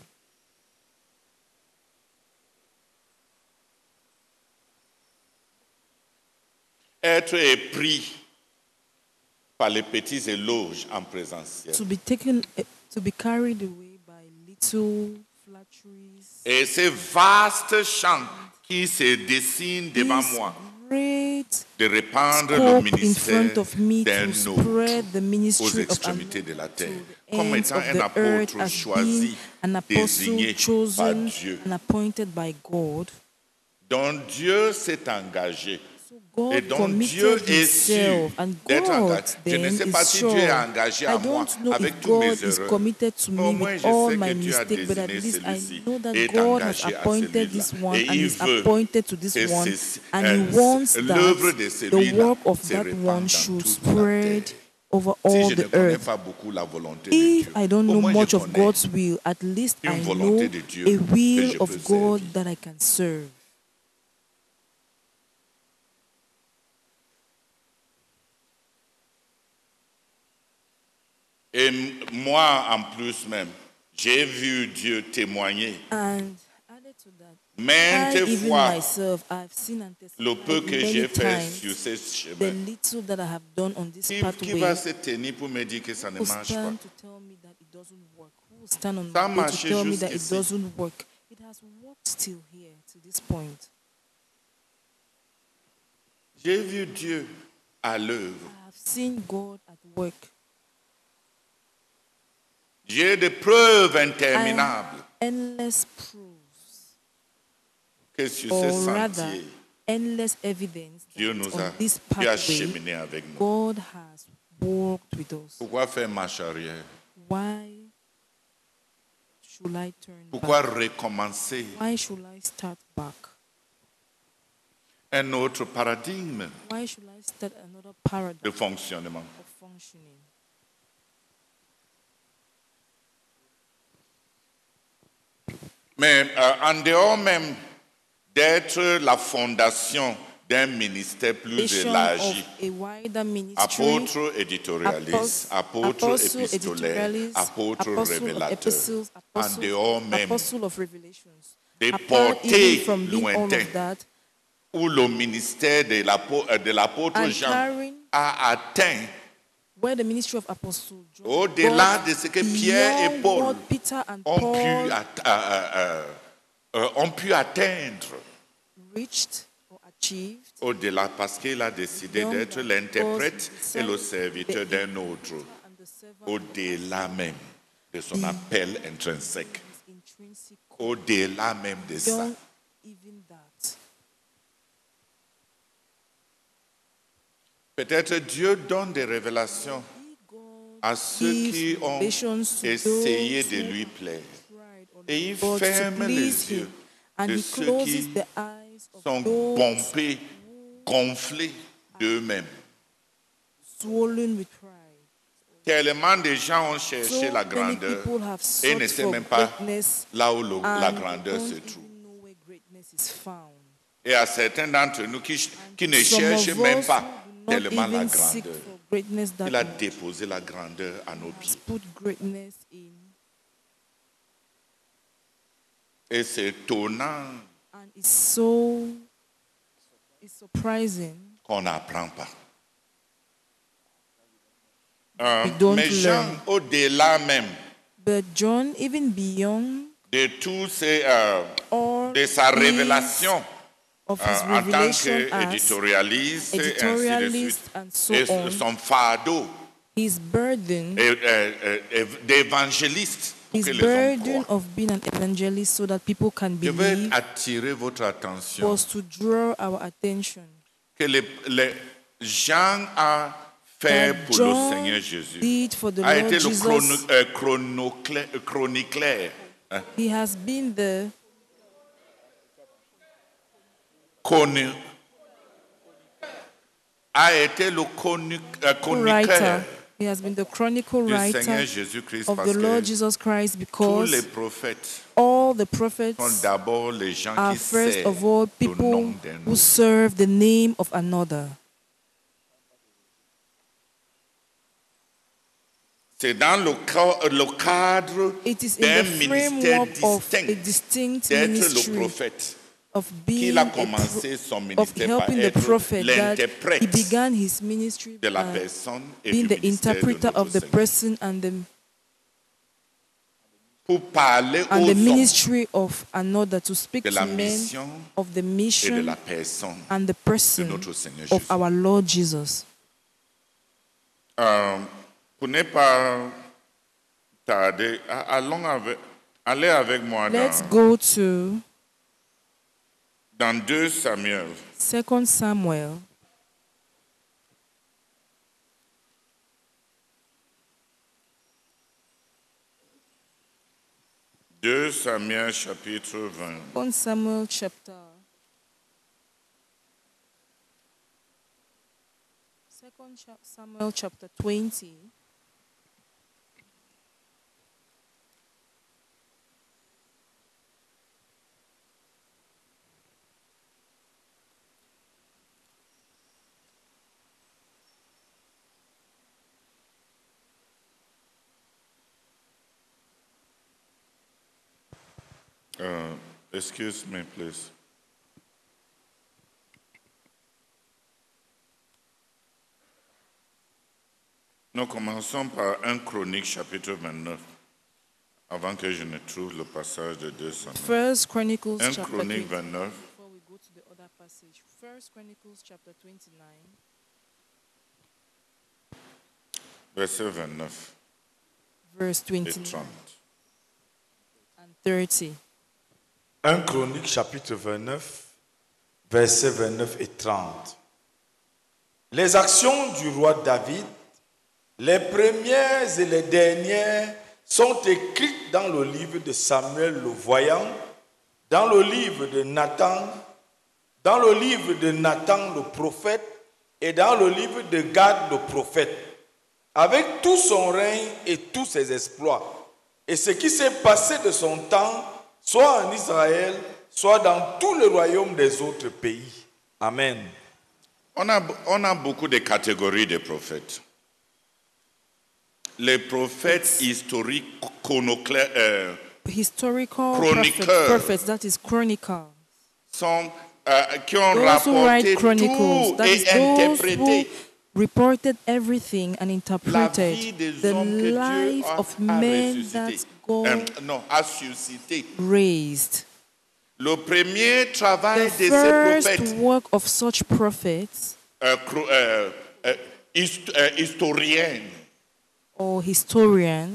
Être épris par les petits éloges en présentiel. To be taken, to be carried away by little flatteries. Et ces vastes champs qui se dessinent devant This moi, great de répandre le scope in ministère front of me d'un to autre spread the aux ministry of extrémités de la another to terre, the comme ends étant of un the earth apôtre as choisi, being an apostle désigné par chosen Dieu, and appointed by God. dont Dieu s'est engagé. So Et God donc Dieu committed est sûr himself, and d'être God engagé. Je ne then sais pas is si sure. Dieu est engagé à I moi don't know avec if tous mes God is erreurs. committed to Mais au me moins, with je all sais my que Dieu a mistakes, but at désigné least I celui-ci know that et est God has engagé à appointed celui-là. this one Et and il is veut appointed to this que one, c'est- and He wants l'œuvre de that celui-là the work of se that répande one dans should toute la spread terre. over Si all je ne the connais earth. pas beaucoup la volonté de If Dieu, I don't au know moins much je of connais God's will, at least une I volonté know de Dieu a que will je of peux God servir. that I can serve. Et moi, en plus même, j'ai vu Dieu témoigner And added to that, I, maintes even fois myself, I've seen and le peu testified que many j'ai fait times sur ce the chemin. little that I have done on this Qui pathway. va se tenir pour me dire que ça ne Who marche pas? stand to tell me that it doesn't work? Who will stand on Ça a my way to marché tell me that it jusqu'ici. doesn't work? It has worked still here to this point. J'ai vu Dieu à l'œuvre. I have seen God at work. J'ai des preuves I have interminables endless proofs, que sur ce or rather, sentier, endless evidence Dieu that nous on a, this Dieu a pathway, cheminé avec nous. God has walked with us. Pourquoi faire marche arrière? Why should I turn Pourquoi back? recommencer? Why should I start back? un autre paradigme Why should I start another paradigm de fonctionnement. of functioning? Mais en dehors même d'être la fondation d'un ministère plus Vision élargi, of a wider ministry, apôtre éditorialiste, apôtre apostle épistolaire, editorialist, apôtre apostle of révélateur, epistles, en dehors même apostle of revelations. des Apart portées even from being all lointaines of that, où le ministère de l'apôtre and Jean carrying a atteint where the ministry of Apostle John au-delà got de ce que Pierre et beyond Paul what Peter and ont Paul pu atteindre. reached or achieved, Au-delà, parce qu'il a décidé beyond d'être that, l'interprète because et le he serviteur decided d'un autre. and the servant Au-delà même de son appel intrinsèque. is intrinsic, Au-delà même de ça. beyond even that. Peut-être Dieu donne des révélations à ceux qui ont Revelations to essayé those de who lui plaire. tried or Et il but to ferme please les yeux him, and de he ceux closes qui the eyes of sont those pompés, gonflés d'eux-mêmes. swollen with pride. Tellement de gens ont cherché So la many grandeur people have et ne sought savent for même pas greatness là où la and grandeur don't se even trouve. know where greatness is found. Et à certains d'entre nous qui ne Some cherchent of même us pas who do not tellement la even seek grandeur, for greatness that il a much, déposé la grandeur à nos has pieds. put greatness in, Et c'est étonnant and it's surprising. qu'on n'apprend pas. We don't Mais Jean, learn. au-delà même But John, even beyond de tous ces, all de sa his- révélation of his en tant revelation as qu'éditorialiste et ainsi de editorialist suite, and so et on, son fardeau his burden, d'évangéliste pour his que les hommes burden croient. of being an evangelist so that people can Je veux believe attirer votre attention was to draw our attention. que les Jean a fait That pour le John Seigneur Jésus did for the a Lord été le Jesus. chronicler, He has been the a été le writer. chroniqueur He has been the chronicle du Seigneur writer Jésus-Christ of parce the Lord que Jesus Christ tous because les prophètes all the sont prophets d'abord les gens are qui first servent of all le people nom d'un who autre. serve the name of another. C'est dans le cadre It is in d'un the ministère framework of a distinct distinct d'être le ministry prophète of qu'il being a a commencé son of ministère par helping the être prophet that he l'interprète began his ministry de la by personne et being du the ministère de interpreter notre of the Seigneur. person and Pour parler the aux hommes ministry of another, to speak de la to men mission of the et de mission la personne and the de person notre Seigneur of Jésus. our Lord Jesus. Pour ne pas tarder, allez avec moi Let's go to dans 2 Samuel. 2 Samuel. Deux Samuel chapitre 20. 2 Samuel chapter 2 Samuel chapter 20. Excuse me, please. Nous commençons par 1 Chronique chapitre 29, avant que je ne trouve le passage de 2 Samuel. First Chronicles 1 chapter Chronique 20. 29, Before we go to the other passage, First Chronicles chapter 29, verset 29 verse et 29 30. and 30. 1 Chronique chapitre 29, versets 29 et 30. Les actions du roi David, les premières et les dernières, sont écrites dans le livre de Samuel le voyant, dans le livre de Nathan, dans le livre de Nathan le prophète et dans le livre de Gad le prophète, avec tout son règne et tous ses exploits, et ce qui s'est passé de son temps, soit en Israël, soit dans tout le royaume des autres pays. Amen. On a beaucoup de catégories de prophètes. Les prophètes historiques, Historical chroniqueurs, prophets, that is chronicle. qui ont Those who write rapporté chronicles, tout that is et those who interprété reported everything and la vie interpreted des the hommes que Dieu life of men that God a suscité. raised. Le premier travail The de ces first prophètes, work of such prophets historiens, or historians,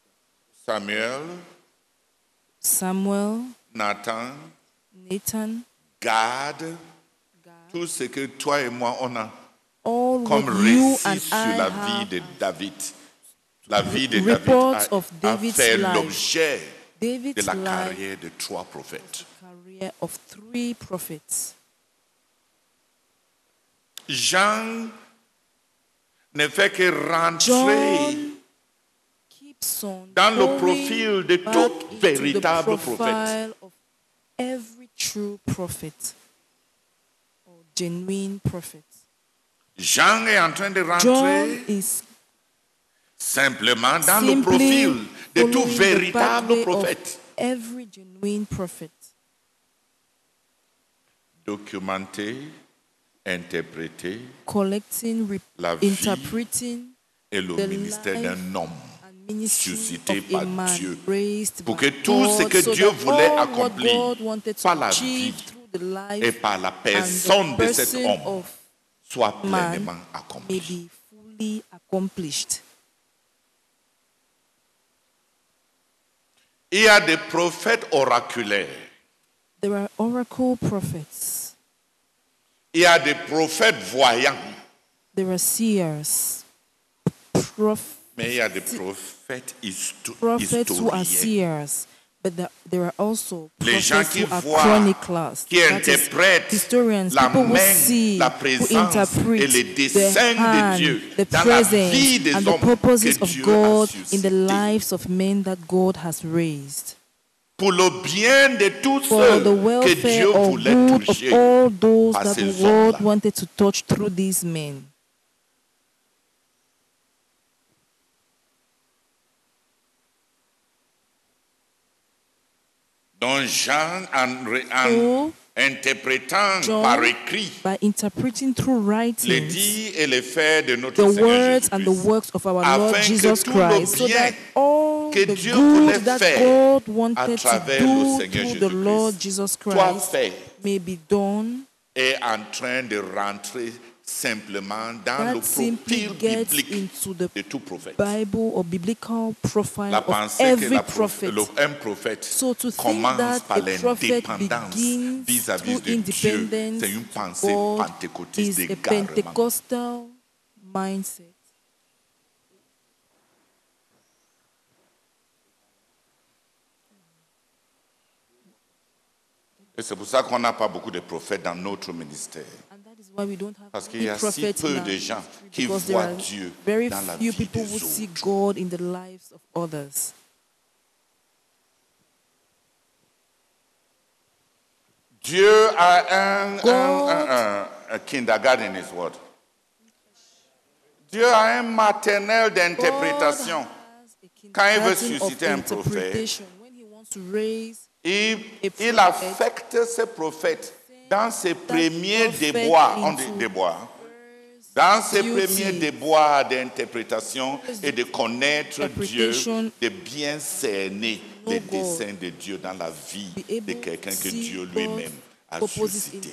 Samuel, Samuel, Nathan, Nathan, Gad, tout ce que toi et moi on a all comme what you récit and sur I la vie have de David. La vie de reports David of a David's fait life. l'objet de David's la life, carrière de 3 prophètes. career of 3 prophets. Jean ne fait que rentrer John keeps on dans le going profil de back tout into véritable the prophète. profile of every true prophet or genuine prophet. Jean est en train de John rentrer is simplement dans le simply profil de tout following the véritable pathway prophète. of every genuine prophet. Documenté, interprété Collecting, la vie interpreting et le the ministère life d'un homme and ministry suscité of par a man Dieu raised pour by que tout ce God, que so Dieu that voulait all what accomplir God wanted to par la achieve vie through the life et par la and personne the de cet person homme of soit man pleinement may accompli. be fully accomplished. Il y a des prophètes oraculaires. There are oracle prophets. Il y a des prophètes voyants. There are seers. Mais il y a des prophètes Prophets who are historiens. seers. But there are also Les gens prophets qui who are voient, chroniclers. qui That is, interprètent historians, la people who main, see, la who présence interpret et les the desseins de hand, Dieu the dans la vie presence, des and the hommes purposes que of Dieu a God in the suscités. lives of men that God has raised. Pour le bien de tous For ceux the que welfare Dieu or voulait good of toucher all those par that ces God hommes-là. wanted to touch through these men. Donc Jean, So, interprétant John, par écrit by interpreting through les writings dits et les faits de notre the Seigneur words and the Jésus-Christ, works of our Lord afin Jesus que tout le Christ, so bien that all que the Dieu voulait good that faire God à wanted to travers le do Seigneur through the Lord Jésus-Christ Jesus soit Christ fait may be done. est en train de rentrer simplement dans le That simply profil gets biblique into the de tout prophète. Bible or biblical profile La of pensée every que prophet. un prophète So to think commence that par a prophet l'indépendance begins vis-à-vis through de Dieu, independence c'est une to pensée God pentecôtiste is a d'égarement. Pentecostal mindset. Et c'est pour ça qu'on n'a pas beaucoup de prophètes dans notre ministère. And that is why we don't have Parce qu'il many y a si prophets peu in our de gens ministry, qui because there voient are Dieu very dans la few vie people des who see autres. God in the lives of others. Dieu a un kindergarten is what? Dieu a un maternel d'interprétation. Quand il veut susciter un prophète, When he wants to raise il affecte ce prophète dans ses premiers déboires, on dit déboires, dans ses premiers déboires d'interprétation et de connaître Dieu, de bien cerner les desseins de Dieu dans la vie de quelqu'un que Dieu lui-même a suscité.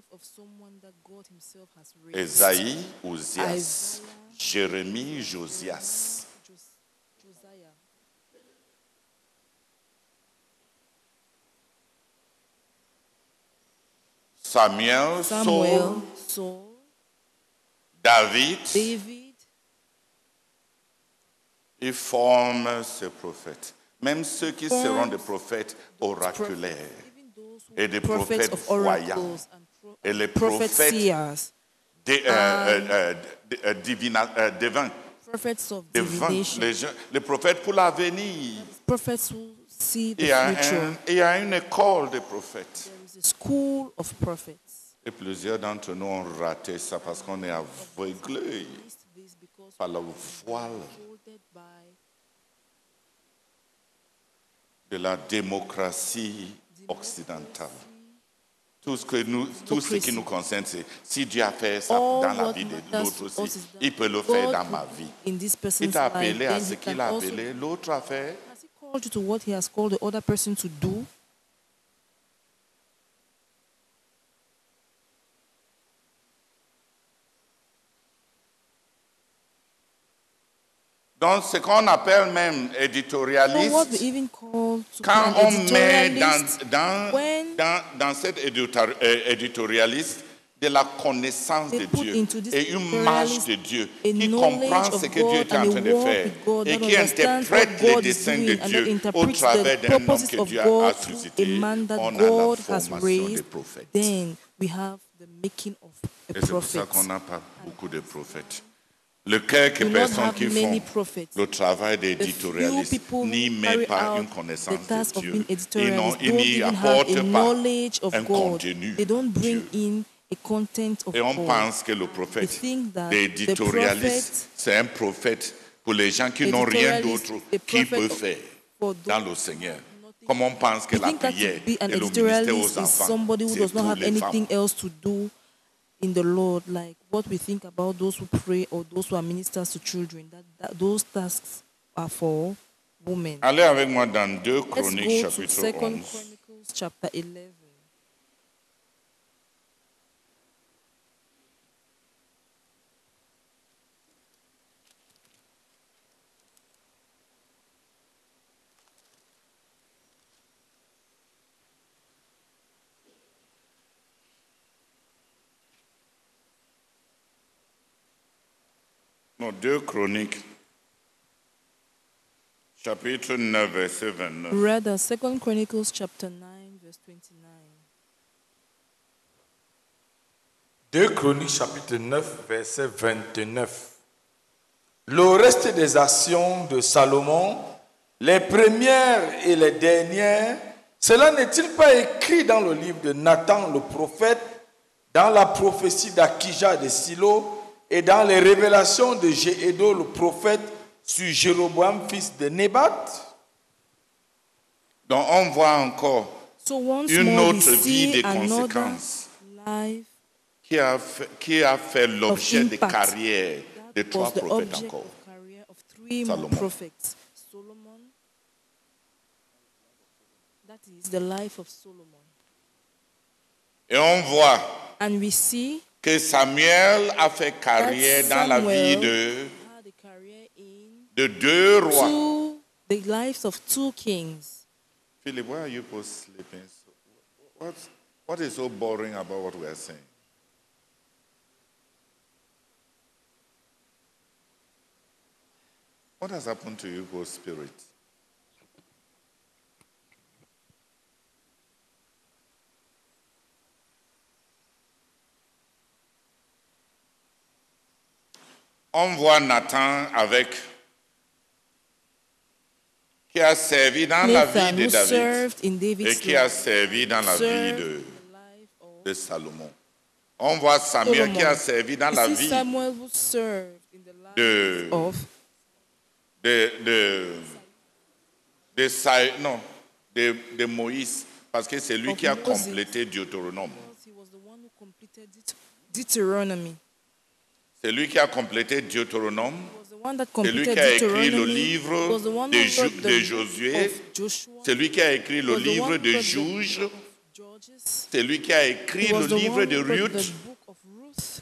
Ésaïe, Osias, Jérémie, Josias. Samuel, Saul, David, David, ils forment ces prophètes. Même ceux qui seront des prophètes oraculaires et des prophètes of voyants. oracles and et les Prophet prophètes seers, divins. prophets of Devant divination, les prophètes pour l'avenir. prophets who see the Il future. y a une école de prophètes. There is a school of prophets. Et plusieurs d'entre nous ont raté ça parce qu'on est aveuglé This because par le voile holded by de la démocratie occidentale. Tout ce qui nous concerne, c'est si Dieu a fait ça all dans la what vie de matters l'autre to aussi, us is that il peut le faire God dans ma will vie. in this Il person's t'a life, appelé à then ce he qu'il can a also appelé l'autre à faire. has he called you to what he has called the other person to do. Donc, ce qu'on appelle même So what we éditorialiste, even call to be quand an on met editorialist, when dans cet éditorialiste de la connaissance they de put Dieu into this et une marche editorialist de Dieu a qui knowledge comprend of ce que Dieu God est en and train a de walk faire with God et that qui understands what interprète les God is desseins de doing and that Dieu au interprets travers the d'un homme purposes que of Dieu a God through suscité. a man that On a la God has formation des raised. prophètes. Then we have the making of a Et c'est pour ça prophet. qu'on n'a pas beaucoup de prophètes. Le quelques Do not personnes have qui many font prophets. le travail The few d'éditorialiste people n'y who met carry pas out une the connaissance task de of Dieu. being editorialists Ils don't n'y even have a apportent pas knowledge of un God. contenu. They don't bring Dieu. in a content of Et on God. pense que le They prophète think that the l'éditorialiste, prophet, c'est un prophète pour les gens qui n'ont rien d'autre the qu'ils prophet peuvent faire for dans those le Seigneur. Comme on pense que we la think that prière to be an et le ministère editorialist aux is enfants, somebody who c'est does not pour have les anything femmes. else to do in the Lord, like what we think about those who pray or those who are ministers to children. That those tasks are for women. Allez avec moi dans 2 Let's Chroniques go to chapitre 2 11. Chronicles chapter 11. Non, 2 Chroniques chapitre 9 verset 29. Rather, 2 Chronicles chapter 9, verse 29. 2 Chroniques chapitre 9 verset 29. Le reste des actions de Salomon, les premières et les dernières, cela n'est-il pas écrit dans le livre de Nathan le prophète, dans la prophétie d'Akija de Silo et dans les révélations de Jéhédo le prophète sur Jéroboam fils de Nébat? Donc on voit encore So once une more, we autre vie see de another conséquences life qui a fait l'objet de impact. carrière de that 3 was the prophètes object encore. of career of 3 more Salomon. prophets. Solomon. That is the life of Solomon. Et on voit And we see que Samuel a fait carrière dans la vie Samuel had a career in de 2 rois. the lives of 2 kings. Philip, why are you both sleeping? What is so boring about what we are saying? What has happened to you, both spirits? On voit Nathan qui a servi dans la vie Nathan, de who David served in et David's qui a life, servi dans la vie served de Salomon. On voit Samuel qui a servi dans la You see vie Samuel who served in the life de, of de Moïse, parce que c'est lui Of qui a Moses. complété Deutéronome. he was the one who completed Deuteronomy. C'est lui qui a complété Deutéronome. He was the one that C'est lui completed qui a écrit le Deuteronomy. livre He was the one de, who wrote de the Josué. book of Joshua. C'est lui qui a écrit le was the one livre who de wrote the Juge. book of Judges. C'est lui qui a écrit He le was the livre one de who wrote Ruth. the book of Ruth.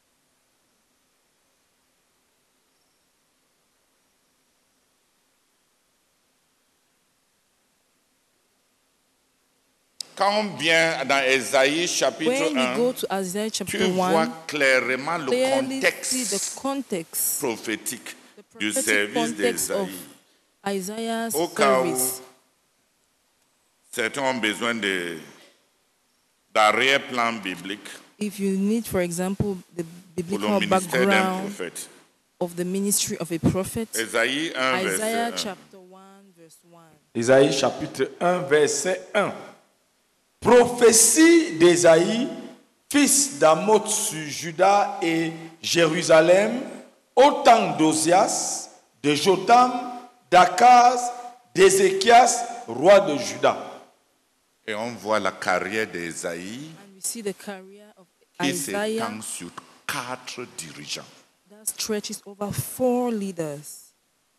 Quand on vient dans Ésaïe chapitre When we 1, go to Isaiah tu chapter vois 1, clairement le clearly see the contexte context, prophétique du prophetic service context of d'Ésaïe. Isaiah's Au cas où service. certains ont besoin d'arrière-plan biblique, if you need, for example, the pour le biblical ministère d'un background prophète. of the ministry of a prophet, Ésaïe 1, Isaiah verset 1. chapter 1, verse 1. Isaïe chapitre 1, verset 1. Prophétie d'Ésaïe, fils d'Amoz sur Juda et Jérusalem, au temps d'Osias, de Jotham, d'Akaz, d'Ézéchias, roi de Juda. Et on voit la carrière d'Ésaïe And we see the career of qui Isaiah s'étend sur 4 dirigeants. that stretches over 4 leaders.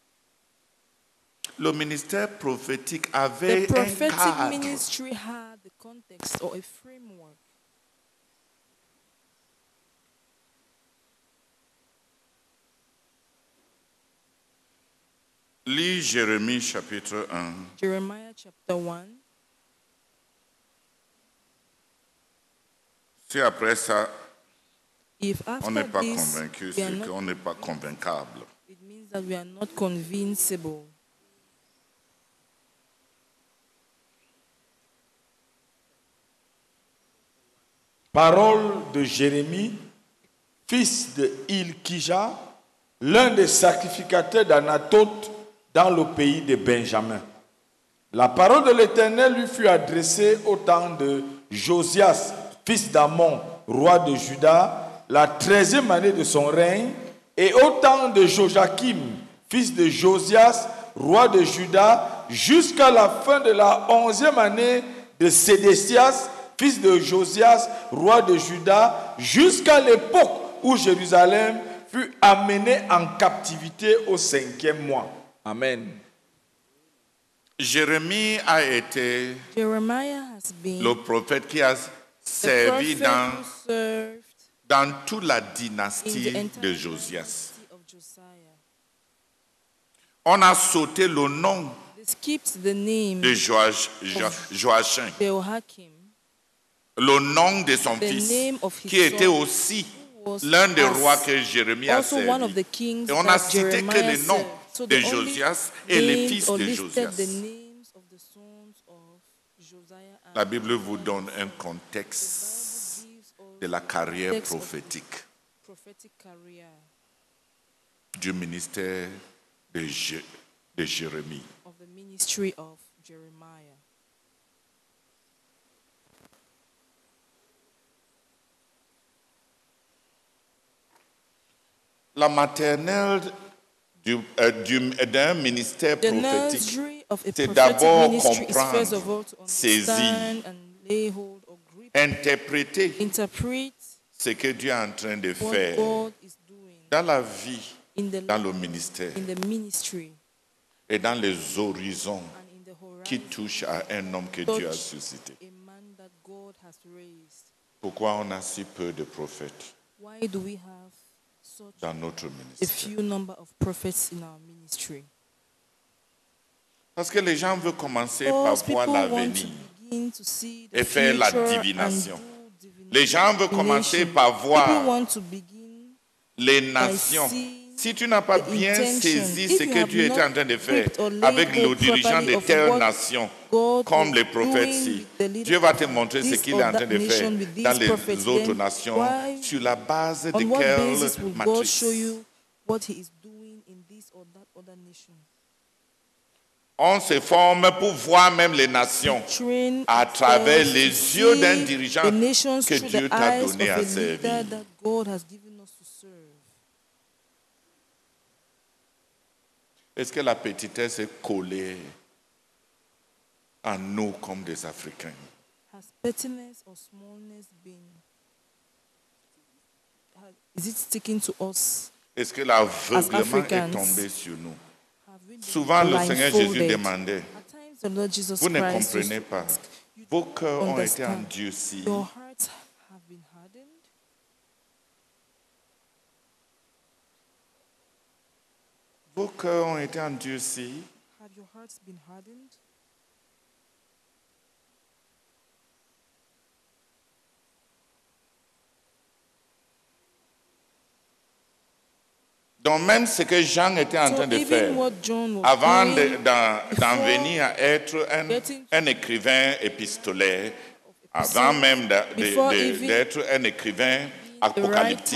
Le ministère prophétique The avait un prophetic cadre. ministry had the context or a framework. Lis Jérémie chapitre 1. Jeremiah chapter 1. Si après ça, If on n'est after pas this convaincu, we are c'est not, qu'on n'est pas convaincable. it means that we are not convincible. Parole de Jérémie, fils de Hilkija, l'un des sacrificateurs d'Anathoth dans le pays de Benjamin. La parole de l'Éternel lui fut adressée au temps de Josias, fils d'Amon, roi de Juda, la 13e année de son règne, et au temps de Joachim, fils de Josias, roi de Juda, jusqu'à la fin de la 11e année de Sédécias, fils de Josias, roi de Juda, jusqu'à l'époque où Jérusalem fut amenée en captivité au 5e mois. Amen. Jérémie a été Jeremiah has been le prophète qui a the servi prophet dans, who served dans toute la in the dynastie entire de Josias. dynasty of Josiah. On a sauté le nom They skipped the name de Joachim, Jehoiakim, le nom de son the fils, name of his qui était son, aussi who was l'un des as rois que Jérémie a also one of servi. the kings Et on n'a that cité que Jeremiah les noms served. So de they only Josias et les named fils or de listed Josias. the names of the sons of Josiah and La Bible vous donne un The contexte Bible gives us de la carrière context of prophétique prophetic career du ministère de Jérémie. of the ministry of Jeremiah. La maternelle d'un ministère The prophétique, nursery of a c'est prophetic d'abord ministry is first of comprendre, all to saisir, understand and lay hold or grip, interpréter interpret ce que Dieu est en train de what faire God is doing dans la vie, in the dans le life, ministère in the ministry, et dans les horizons and in the qui horizon touchent à un homme que Dieu a suscité. a man that God has raised. Pourquoi on a si peu de prophètes Why do we have such dans notre a ministère? few number of prophets in our ministry? Parce que les gens veulent commencer par Because voir people want to l'avenir begin to see the et faire la future divination. and do Les gens veulent commencer divination. par People voir want to begin les by nations. seeing Si tu n'as pas the bien intention. saisi If ce you que have Dieu not était en train de faire gripped or laid avec le hold dirigeant properly de of telle what nation, God comme was les prophètes doing ci, with the leader Dieu va te of montrer ce this qu'il or est en that train de faire nation with these dans les prophets, autres then nations, why- sur la base de on what quelle basis will God matrice. show you what he is doing in this or that other nation? On se forme pour voir même les nations Train à travers ourselves les to yeux d'un see dirigeant the nations que through Dieu the t'a eyes donné of à a leader servir. that God has given us to serve. Est-ce que la petitesse est collée à nous comme des Africains? Has pettiness or smallness been? Is it sticking to us? Est-ce que l'aveuglement est Africans, tombé sur nous? Have we been Souvent, le Seigneur Jésus blindfolded? demandait, At times, the Lord Jesus vous ne Christ comprenez used to pas, ask, "You vos don't cœurs ont été understand. endurcis. Your hearts have been hardened. Vos cœurs ont été endurcis. Have your hearts been hardened?" Donc même ce que Jean était en So train de even faire, what John was avant doing d'en before venir à être getting un écrivain épistolaire, Avant même before even d'être un écrivain apocalyptique,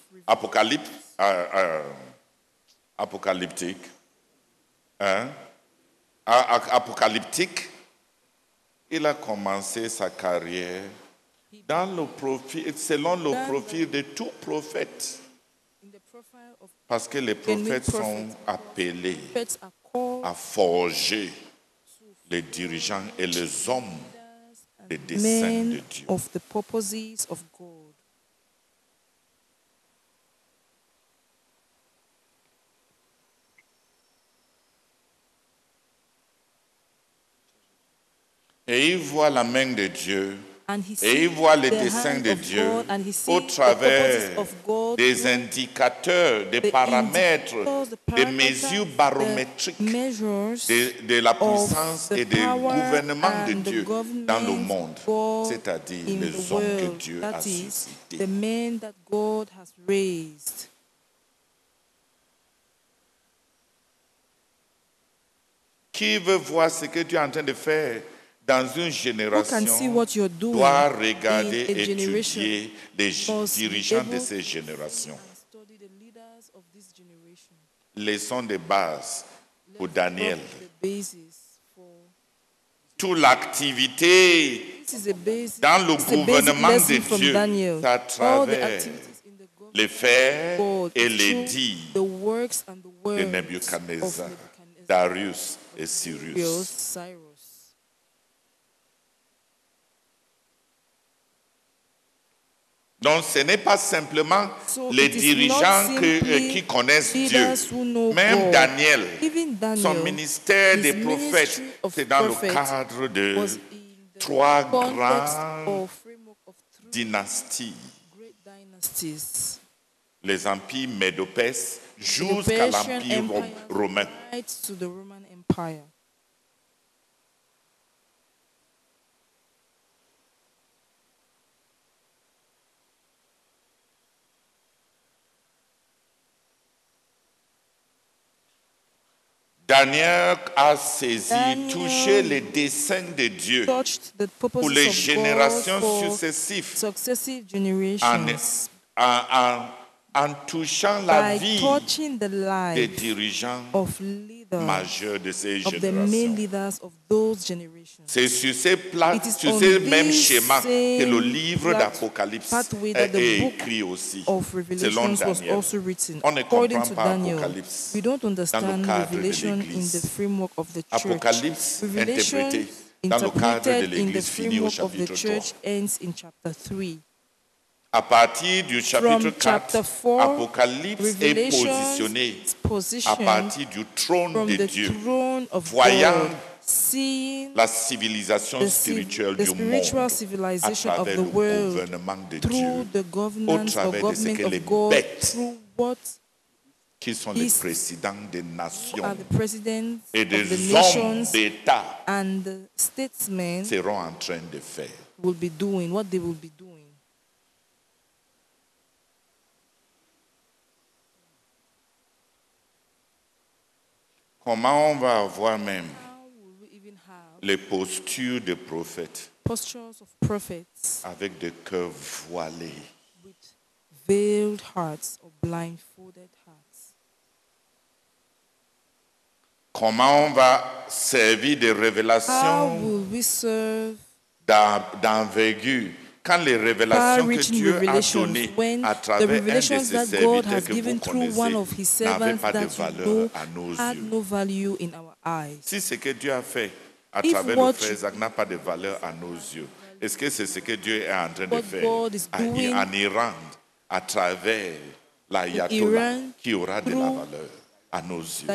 apocalyptique, hein, apocalyptique, il a commencé sa carrière dans le profil, selon le profil de tout prophète. Parce que les prophètes sont appelés à forger les dirigeants et les hommes des desseins de Dieu. Of the purposes of God. Et il voit la main de Dieu. Et il voit les desseins de Dieu au travers des indicateurs, des paramètres, des mesures barométriques de la puissance et du gouvernement de Dieu dans le monde, c'est-à-dire les hommes que Dieu a suscités. Qui veut voir ce que Dieu est en train de faire dans une génération doit regarder et étudier les dirigeants de ces générations. Leçon de base pour Daniel. Toute l'activité dans le gouvernement de Dieu, c'est à travers les faits et les dits de Nebuchadnezzar, Darius et Cyrus. Donc ce n'est pas simplement les dirigeants qui connaissent Dieu. Même Daniel, son ministère des prophètes, c'est dans le cadre de 3 grandes dynasties. Les empires médo-perses jusqu'à l'empire romain. Daniel a saisi, touché les desseins de Dieu pour les générations successives en touchant la vie des dirigeants majeurs de ces générations. C'est sur ces mêmes schémas que le livre d'Apocalypse est écrit aussi, selon Daniel. On ne comprend pas Apocalypse dans le cadre de l'Église. Apocalypse interprété dans le cadre de l'Église finit au chapitre 3. À partir du chapitre 4, Apocalypse est positionné à partir du trône de Dieu, voyant la civilisation spirituelle du monde à travers le gouvernement de Dieu, au travers de ce que les bêtes, qui sont les présidents des nations et des hommes d'État, seront en train de faire. Comment on va avoir même les postures des prophètes avec des cœurs voilés? Veiled hearts or blindfolded hearts. Comment on va servir des révélations d'envergure quand les révélations que Dieu a données à travers un de ses serviteurs que vous connaissez n'avaient pas de valeur à nos yeux? Si ce que Dieu a fait à travers le frère Isaac n'a pas de valeur à nos yeux, est-ce que c'est ce que Dieu est en train de faire en Iran à travers l'ayatollah qui aura de la valeur à nos yeux?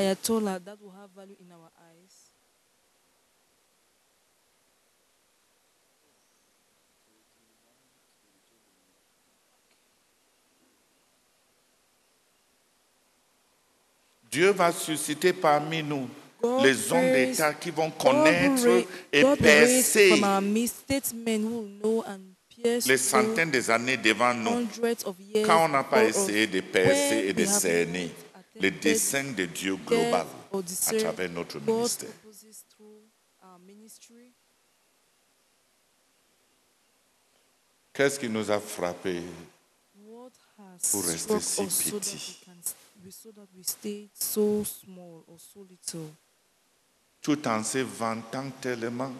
Dieu va susciter parmi nous les hommes d'État qui vont connaître et percer les centaines des années devant nous. Quand on n'a pas essayé de percer et de cerner les desseins de Dieu global à travers notre ministère. Qu'est-ce qui nous a frappé What has pour rester struck si us so that petits? so that we stay so small or so little, Tout en se vantant tellement.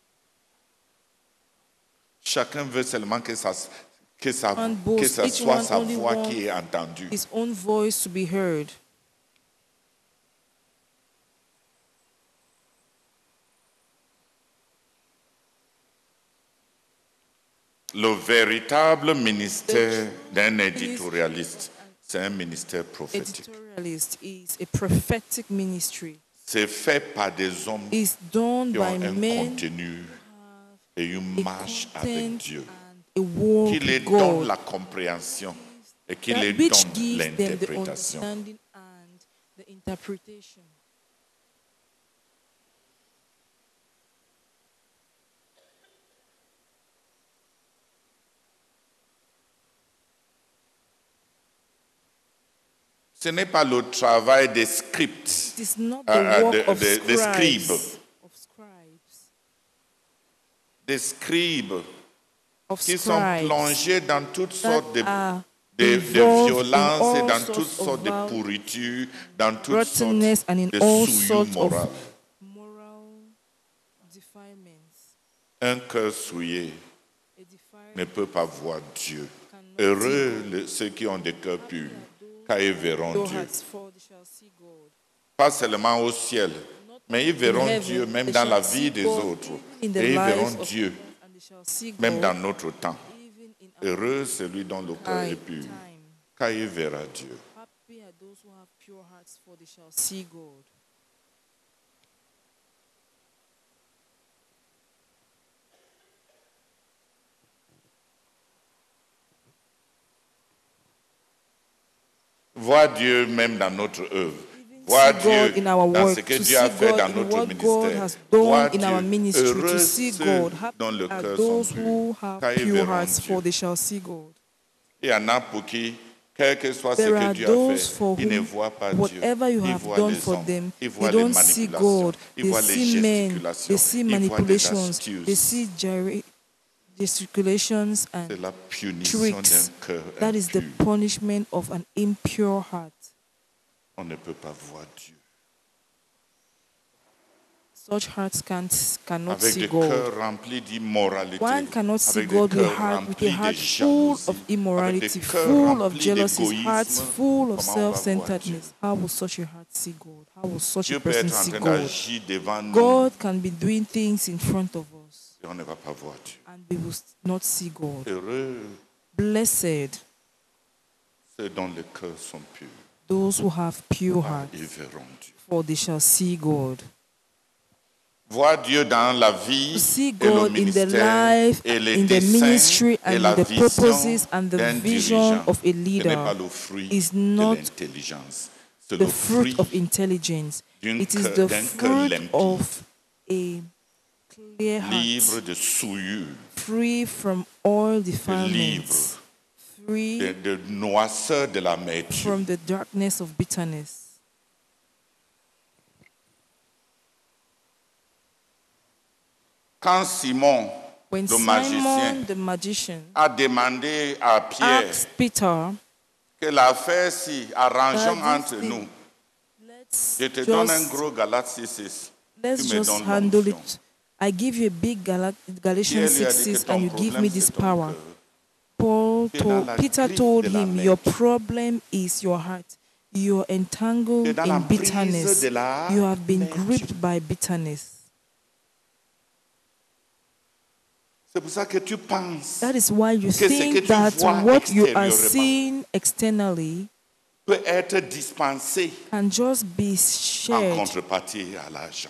Chacun veut seulement que ça and boast, each soit one sa only voix wants qui est entendue. his own voice to be heard. Le véritable ministère d'un éditorialiste, c'est un ministère prophétique. Editorialist is a prophetic ministry. C'est fait par des hommes It's done qui ont by un men contenu et une a marche avec content Dieu, and a walk qui les with donne God, la compréhension et qui that les which donne gives them the l'interprétation. understanding and the interpretation. Ce n'est pas le travail des scripts, It is not the work of des scribes, des scribes qui sont plongés dans toutes sortes de violences et dans toutes sortes de pourritures, dans toutes sortes rottenness and in de all souillures sorts of morales. moral defilements. Un cœur souillé A defiled ne peut pas voir Dieu. Heureux ceux qui ont des cœurs purs, car ils verront pure Dieu. hearts, for they shall see God. Pas seulement au ciel, mais ils verront heaven, Dieu même they dans shall la see vie des God autres. in the Et ils lives verront of Dieu and they shall see même God dans notre temps. even in our Heureux celui dont le cœur est pur, time. car il verra Dieu. Happy are those who have pure hearts, for they shall see God. Voir Dieu même dans notre œuvre. Voir See Dieu God in our dans work, ce que to Dieu a see fait God dans in notre what God ministère. has done Voir in our Dieu. ministry, to Heureux see ceux God. dont Happy le are cœur sont those who purs, have car ils pure verront hearts, Dieu. for they shall see God. Il y en a pour qui, quel que soit ce There que are Dieu a those fait, for ils ne whom voient pas Dieu. whatever you Ils have voient done les for hommes, them, ils they voient les don't see manipulations, God. ils They voient les see men, gesticulations, they see ils voient des manipulations, astuces. they see gesticulations C'est and la punition d'un tricks. cœur That is the impur. punishment of an impure heart. On ne peut pas voir Dieu. Such hearts cannot Avec see des God. cœurs remplis d'immoralité. One cannot see Avec des God with cœurs a remplis heart de full of jalousie. immorality, Avec des cœurs full of remplis jealousy, hearts d'égoïsme. full of Comment on va voir self-centeredness. How will such a heart see God? How will such Dieu a peut person être en see train God? d'agir devant nous God can be doing things in front of us, et on ne va pas voir Dieu. and we will not see God. Heureux Blessed ceux dont les cœurs sont purs, those who have pure car hearts, ils verront Dieu. for they shall see God. Voir Dieu dans la vie To see et le God in the ministère life, et les in the desseins ministry, et and la in the vision purposes and the d'un vision dirigeant. of a Ce n'est pas leader le fruit is de not l'intelligence. C'est the le fruit fruit of intelligence. d'un It is cœur- the d'un cœur fruit limpide, of a clear libre heart, de souillure, free from all libre defilements, free de noisseur de l'amertume. from the darkness of bitterness. Quand Simon, When le Simon magicien, the magician a demandé à Pierre asked Peter, que l'affaire si arrangeons That entre this nous, let's je te donne un just, gros Galate 6:6. let's Tu me just donnes handle l'onction. it. I give you a big Galatians Pierre lui a 6:6 dit que ton and you give me problème, this c'est ton power. cœur. Paul Tu es dans la Peter griffe told de la him, mer. your problem is your heart. You're Tu es entangled dans la in prise bitterness. de la You have been amertume. gripped by bitterness. C'est pour ça que tu penses That is why you que ce que think tu that vois what you are extérieurement seeing externally peut être dispensé can just be en shared contrepartie à l'argent.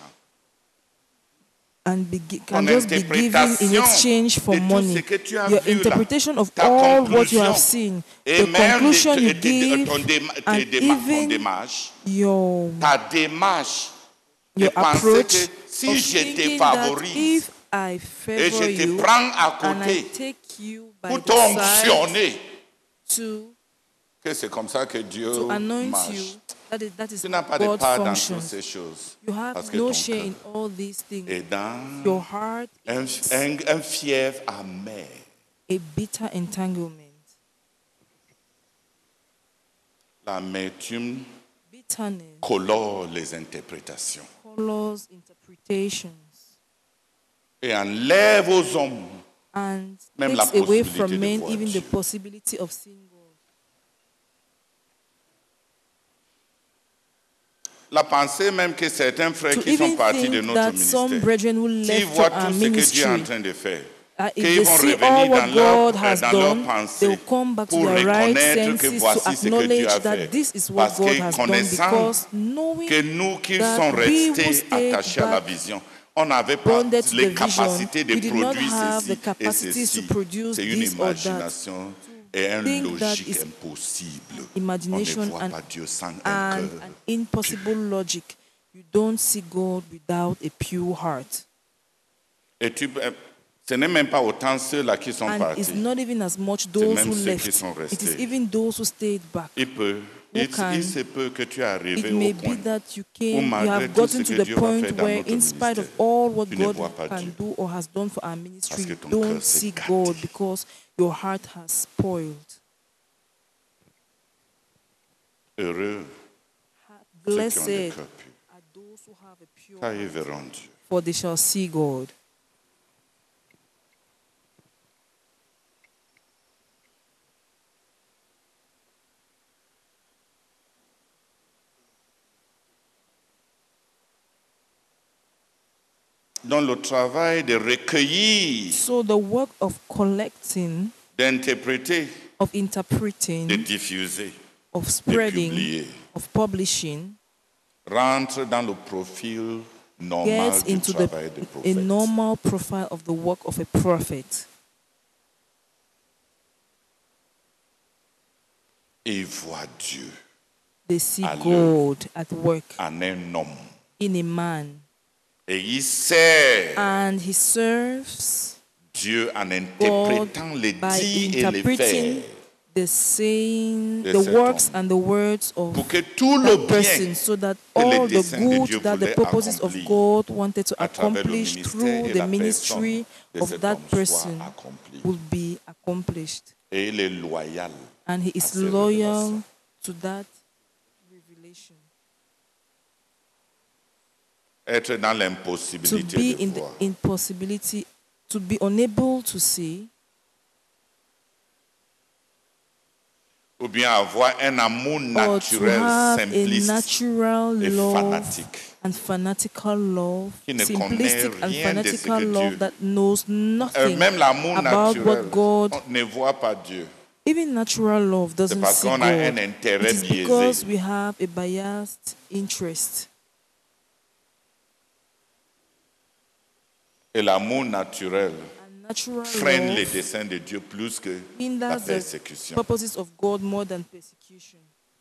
and can Ton just be given in interprétation exchange for de tout money. ce que tu as Your vu là, interpretation of ta all what you have conclusion, seen, et the même conclusion you ton give, and ton even démarche, your ta démarche de penser approach que si of je te thinking that favorise if I et favor je te you prends à and I côté take you by pour the side t'onctionner, to que c'est comme ça que Dieu anoint marche. you, that is Tu n'as pas de God part dans functions. toutes ces choses. You Parce have que no ton share cœur in all these things. est dans Your heart un fièvre amer. a bitter entanglement. L'amertume Bitterness colore les interprétations colors interpretations et enlève aux hommes and même la takes away possibilité from de men voir even Dieu. the possibility of seeing God. La pensée même que certains frères To qui sont even partis de think notre that some ministère, brethren who s'ils left voient our tout ce que Dieu est en ministry, train de faire, if qu'ils they vont see revenir all dans what God has dans leur done, pensée they'll come back to pour their right reconnaître que senses to voici ce que Dieu a acknowledge that fait. this is what Parce God que has done, connaissant because knowing que nous qui that sommes we who restés stayed attachés à la back, vision, on n'avait pas bonded to les the vision, capacités de we did not produire have ceci the et capacities to ceci. produce C'est une this or that. imagination et une think that logique is impossible. imagination On ne voit and, pas Dieu sans un and cœur. an impossible logic. You don't see God without a pure heart. Et ce n'est même pas autant ceux-là qui sont And partis. it's not even as much those même who ceux qui left. sont It is restés. even those who stayed back. Il se peut que tu es arrivé It may au point be that you où came, you malgré have tout gotten ce to que the Dieu va point faire dans where, notre in spite of ministère, all what tu ne God vois pas can Dieu. do or has done for our ministry, Parce que you ton don't cœur s'est see gâté. God because your heart has spoiled. Heureux ceux qui ont Blessed le cœur pur, are those who have a pure car ils heart, verront Dieu. for they shall see God. Dans le travail de recueillir, So the work of collecting, d'interpréter, of de interpreting, diffuser, of de spreading, publier, of publishing rentre dans le profil normal gets du into travail de a prophète. normal profile of the work of a prophet. Et il voit Dieu They see à l'œuvre God at work en un homme. in a man, Et il sert and he serves Dieu en God interprétant les by dits et les interpreting faits the saying, de the cet works homme. and the words of Pour que tout le that bien person, so that que les all the desseins de Dieu good that the voulaient purposes of accomplir God wanted to à travers le accomplish ministère through et the la ministry personne de of cet that homme soit person accompli. will be accomplished. Et il est loyal And he à is ces loyal révélations. to that revelation. Être dans To l'impossibilité be de in the voir. impossibility, to be unable to see, Ou bien avoir un amour or to naturel, have a simpliste natural et love fanatique. and fanatical love, Qui ne simplistic connaît and rien de ce fanatical que love Dieu- that knows nothing Même l'amour about naturel, what God, on ne voit pas Dieu. even natural love doesn't parce see qu'on God. a un intérêt It is biaisé. because we have a biased interest. Et l'amour naturel And natural freine les love desseins de Dieu plus que la hinders the persécution. purposes of God more than persecution.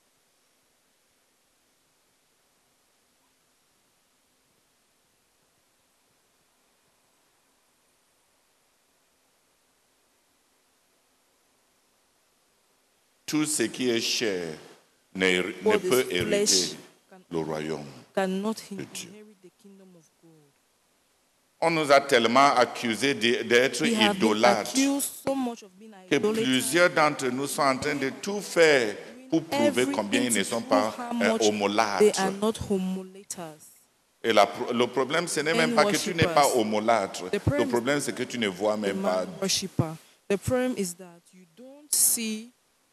Tout ce qui est chair ne What peut is hériter flesh le royaume. cannot Dieu. inherit the kingdom of God. On nous a tellement accusés d'être We have been idolâtres accused so much of being que idolaters. plusieurs d'entre nous sont en train de tout faire pour prouver combien ils ne sont pas how much they homolâtres. are not homolaters. Et le problème, ce n'est même pas que tu n'es pas homolâtre. Le problème, c'est que tu ne vois The même pas. man worshipper. The problem is that you don't see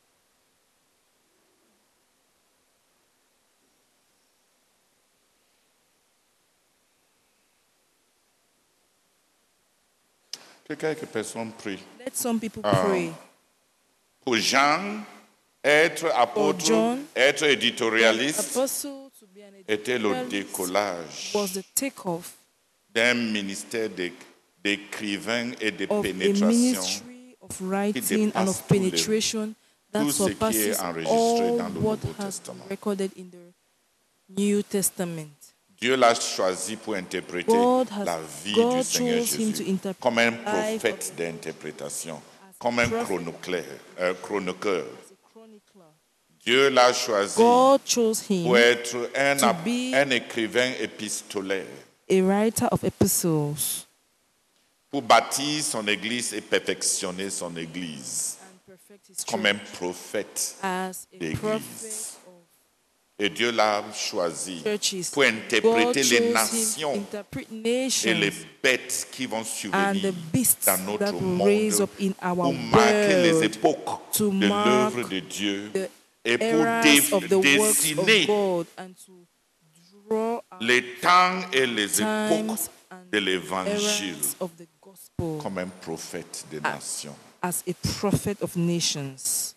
Que quelques personnes prient. let some people Ah. pray. Pour Jean, être apôtre, John, être éditorialiste Apostle to be an était le editorialist décollage was the takeoff d'un ministère d'écrivains et de of a pénétration. ministry of writing and of dépasse tous les- penetration that tout ce qui est surpasses enregistré all dans le what Nouveau has Testament. been recorded in the New Testament. Dieu l'a choisi pour interpréter God has- la vie God du Seigneur chose him to Jésus interpret comme un the life prophète of- d'interprétation, comme un chronoqueur. As a chronicler. Dieu l'a choisi God chose him pour être to be un écrivain épistolaire. a writer of epistles. pour bâtir son église et perfectionner son église and perfect his comme un church prophète as a d'église. prophet of Et Dieu l'a choisi churches. pour God interpréter les chose him to nations interpret et les nations bêtes qui vont and survenir the beasts dans notre that will raise monde up in our pour marquer les world époques to de mark l'œuvre de Dieu the et pour eras of the works of dessiner God and to draw out les temps et les times époques and de l'évangile eras of the gospel comme un prophète des nations. as a prophet of nations.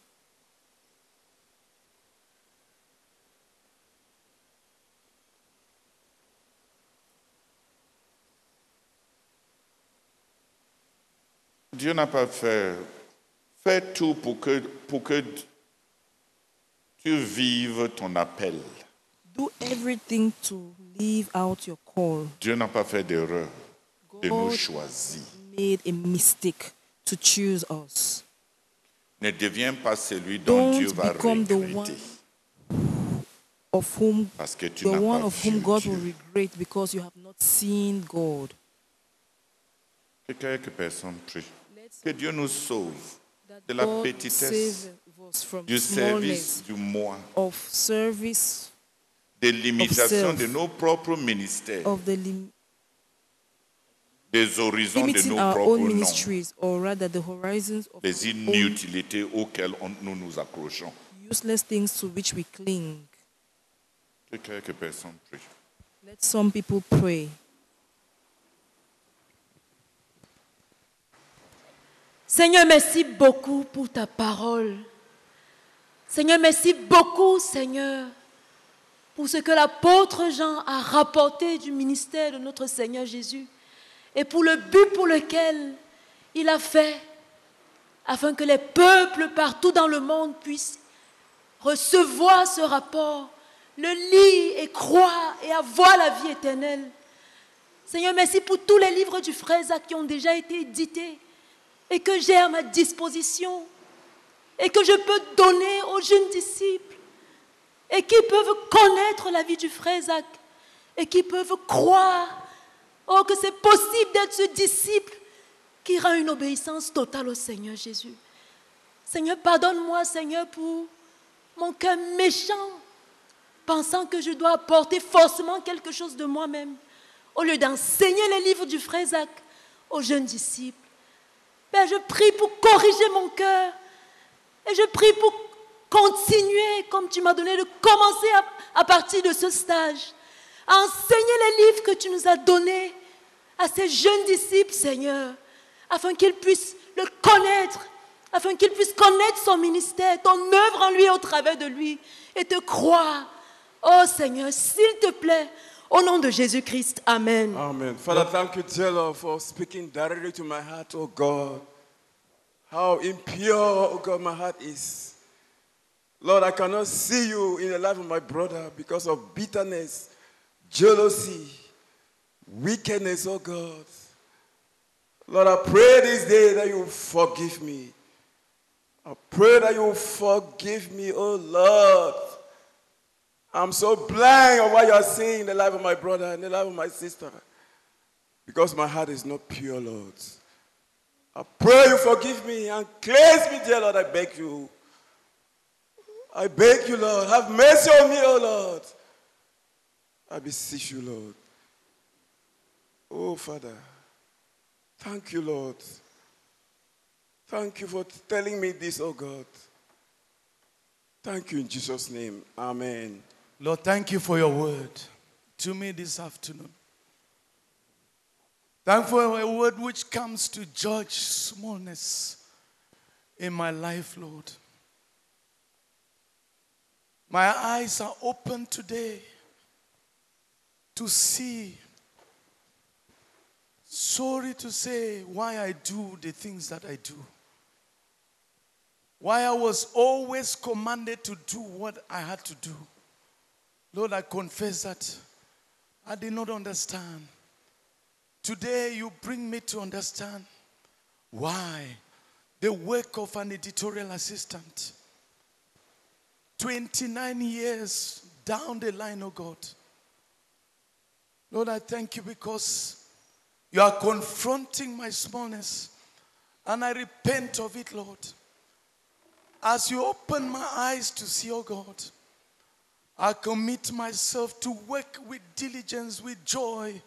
Dieu n'a pas fait tout pour que tu vives ton appel. Do everything to live out your call. Dieu n'a pas fait d'erreur de nous God choisir. made a mistake to choose us. Ne deviens pas celui dont Don't Dieu va become the regretter. Of whom Parce que tu the n'as one pas of vu whom God Dieu. will regret because you have not seen God. Que quelques personnes prient. Que Dieu nous sauve That de la God petitesse, save us from du service smallness, du moi, of service, des limitations self, de nos propres ministères, of the des horizons de limiting nos our propres own noms, ministries, or rather the horizons of des our own inutilités auxquelles nous nous accrochons. useless things to which we cling. Que quelques personnes prient. Let some people pray. Seigneur, merci beaucoup pour ta parole. Seigneur, merci beaucoup, Seigneur, pour ce que l'apôtre Jean a rapporté du ministère de notre Seigneur Jésus et pour le but pour lequel il a fait, afin que les peuples partout dans le monde puissent recevoir ce rapport, le lire et croire et avoir la vie éternelle. Seigneur, merci pour tous les livres du frère Zach qui ont déjà été édités et que j'ai à ma disposition et que je peux donner aux jeunes disciples et qui peuvent connaître la vie du frère Zach et qui peuvent croire que c'est possible d'être ce disciple qui rend une obéissance totale au Seigneur Jésus. Seigneur, pardonne-moi, Seigneur, pour mon cœur méchant, pensant que je dois apporter forcément quelque chose de moi-même, au lieu d'enseigner les livres du frère Zach aux jeunes disciples. Père, je prie pour corriger mon cœur et je prie pour continuer, comme tu m'as donné, de commencer à partir de ce stage, à enseigner les livres que tu nous as donnés à ces jeunes disciples, Seigneur, afin qu'ils puissent le connaître, afin qu'ils puissent connaître son ministère, ton œuvre en lui et au travers de lui, et te croire. Oh Seigneur, s'il te plaît, au nom de Jésus-Christ, Amen. Amen. Father, thank you, dear Lord, for speaking directly to my heart, oh God. How impure, oh God, my heart is. Lord, I cannot see you in the life of my brother because of bitterness, jealousy, wickedness, oh God. Lord, I pray this day that you forgive me. I pray that you forgive me, oh Lord. I'm so blind of what you are saying in the life of my brother and the life of my sister because my heart is not pure, Lord. I pray you forgive me and cleanse me, dear Lord, I beg you. I beg you, Lord, have mercy on me, oh Lord. I beseech you, Lord. Oh, Father, thank you, Lord. Thank you for telling me this, oh God. Thank you in Jesus' name. Amen. Lord, thank you for your word to me this afternoon. Thank you for a word which comes to judge smallness in my life, Lord. My eyes are open today to see, sorry to say, why I do the things that I do. Why I was always commanded to do what I had to do. Lord, I confess that I did not understand. Today you bring me to understand why the work of an editorial assistant, 29 years down the line, oh God. Lord, I thank you because You are confronting my smallness, and I repent of it, Lord. As you open my eyes to see, oh God, I commit myself to work with diligence, with joy.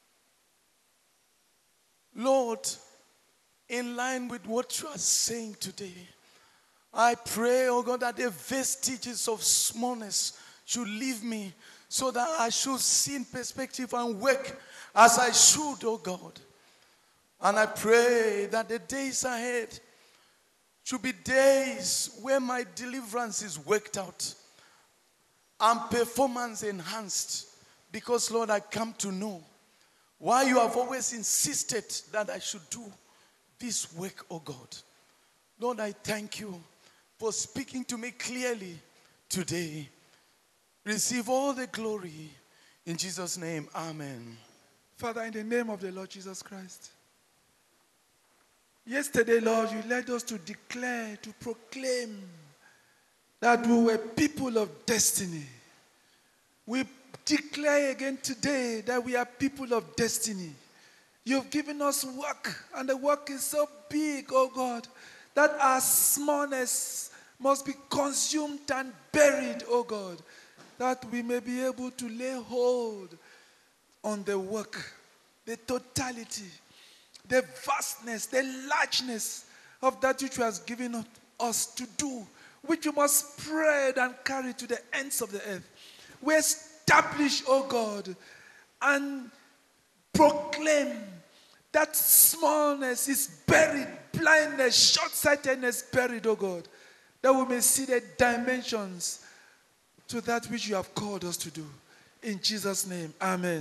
Lord, in line with what you are saying today, I pray, oh God, that the vestiges of smallness should leave me so that I should see in perspective and work as I should, oh God. And I pray that the days ahead should be days where my deliverance is worked out and performance enhanced. Because, Lord, I come to know why you have always insisted that I should do this work, oh God. Lord, I thank you for speaking to me clearly today. Receive all the glory. In Jesus' name, amen. Father, in the name of the Lord Jesus Christ, yesterday, Lord, you led us to declare, to proclaim that we were people of destiny. We declare again today that we are people of destiny. You've given us work, and the work is so big, oh God, that our smallness must be consumed and buried, oh God, that we may be able to lay hold on the work, the totality, the vastness, the largeness of that which you have given us to do, which you must spread and carry to the ends of the earth. We establish, oh God, and proclaim that smallness is buried, blindness, short-sightedness buried, oh God, that we may see the dimensions to that which you have called us to do. In Jesus' name, amen.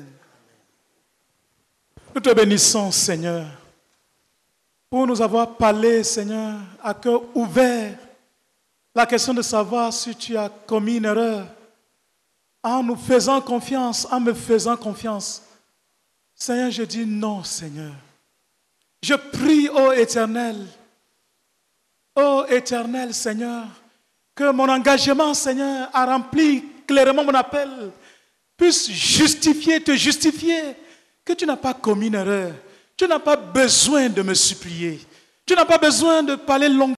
Nous te bénissons, Seigneur, pour nous avoir parlé, Seigneur, à cœur ouvert, la question de savoir si tu as commis une erreur, en nous faisant confiance, en me faisant confiance. Seigneur, je dis non, Seigneur. Je prie, ô Éternel, Seigneur, que mon engagement, Seigneur, à remplir clairement mon appel, puisse te justifier que tu n'as pas commis une erreur. Tu n'as pas besoin de me supplier. Tu n'as pas besoin de parler longuement.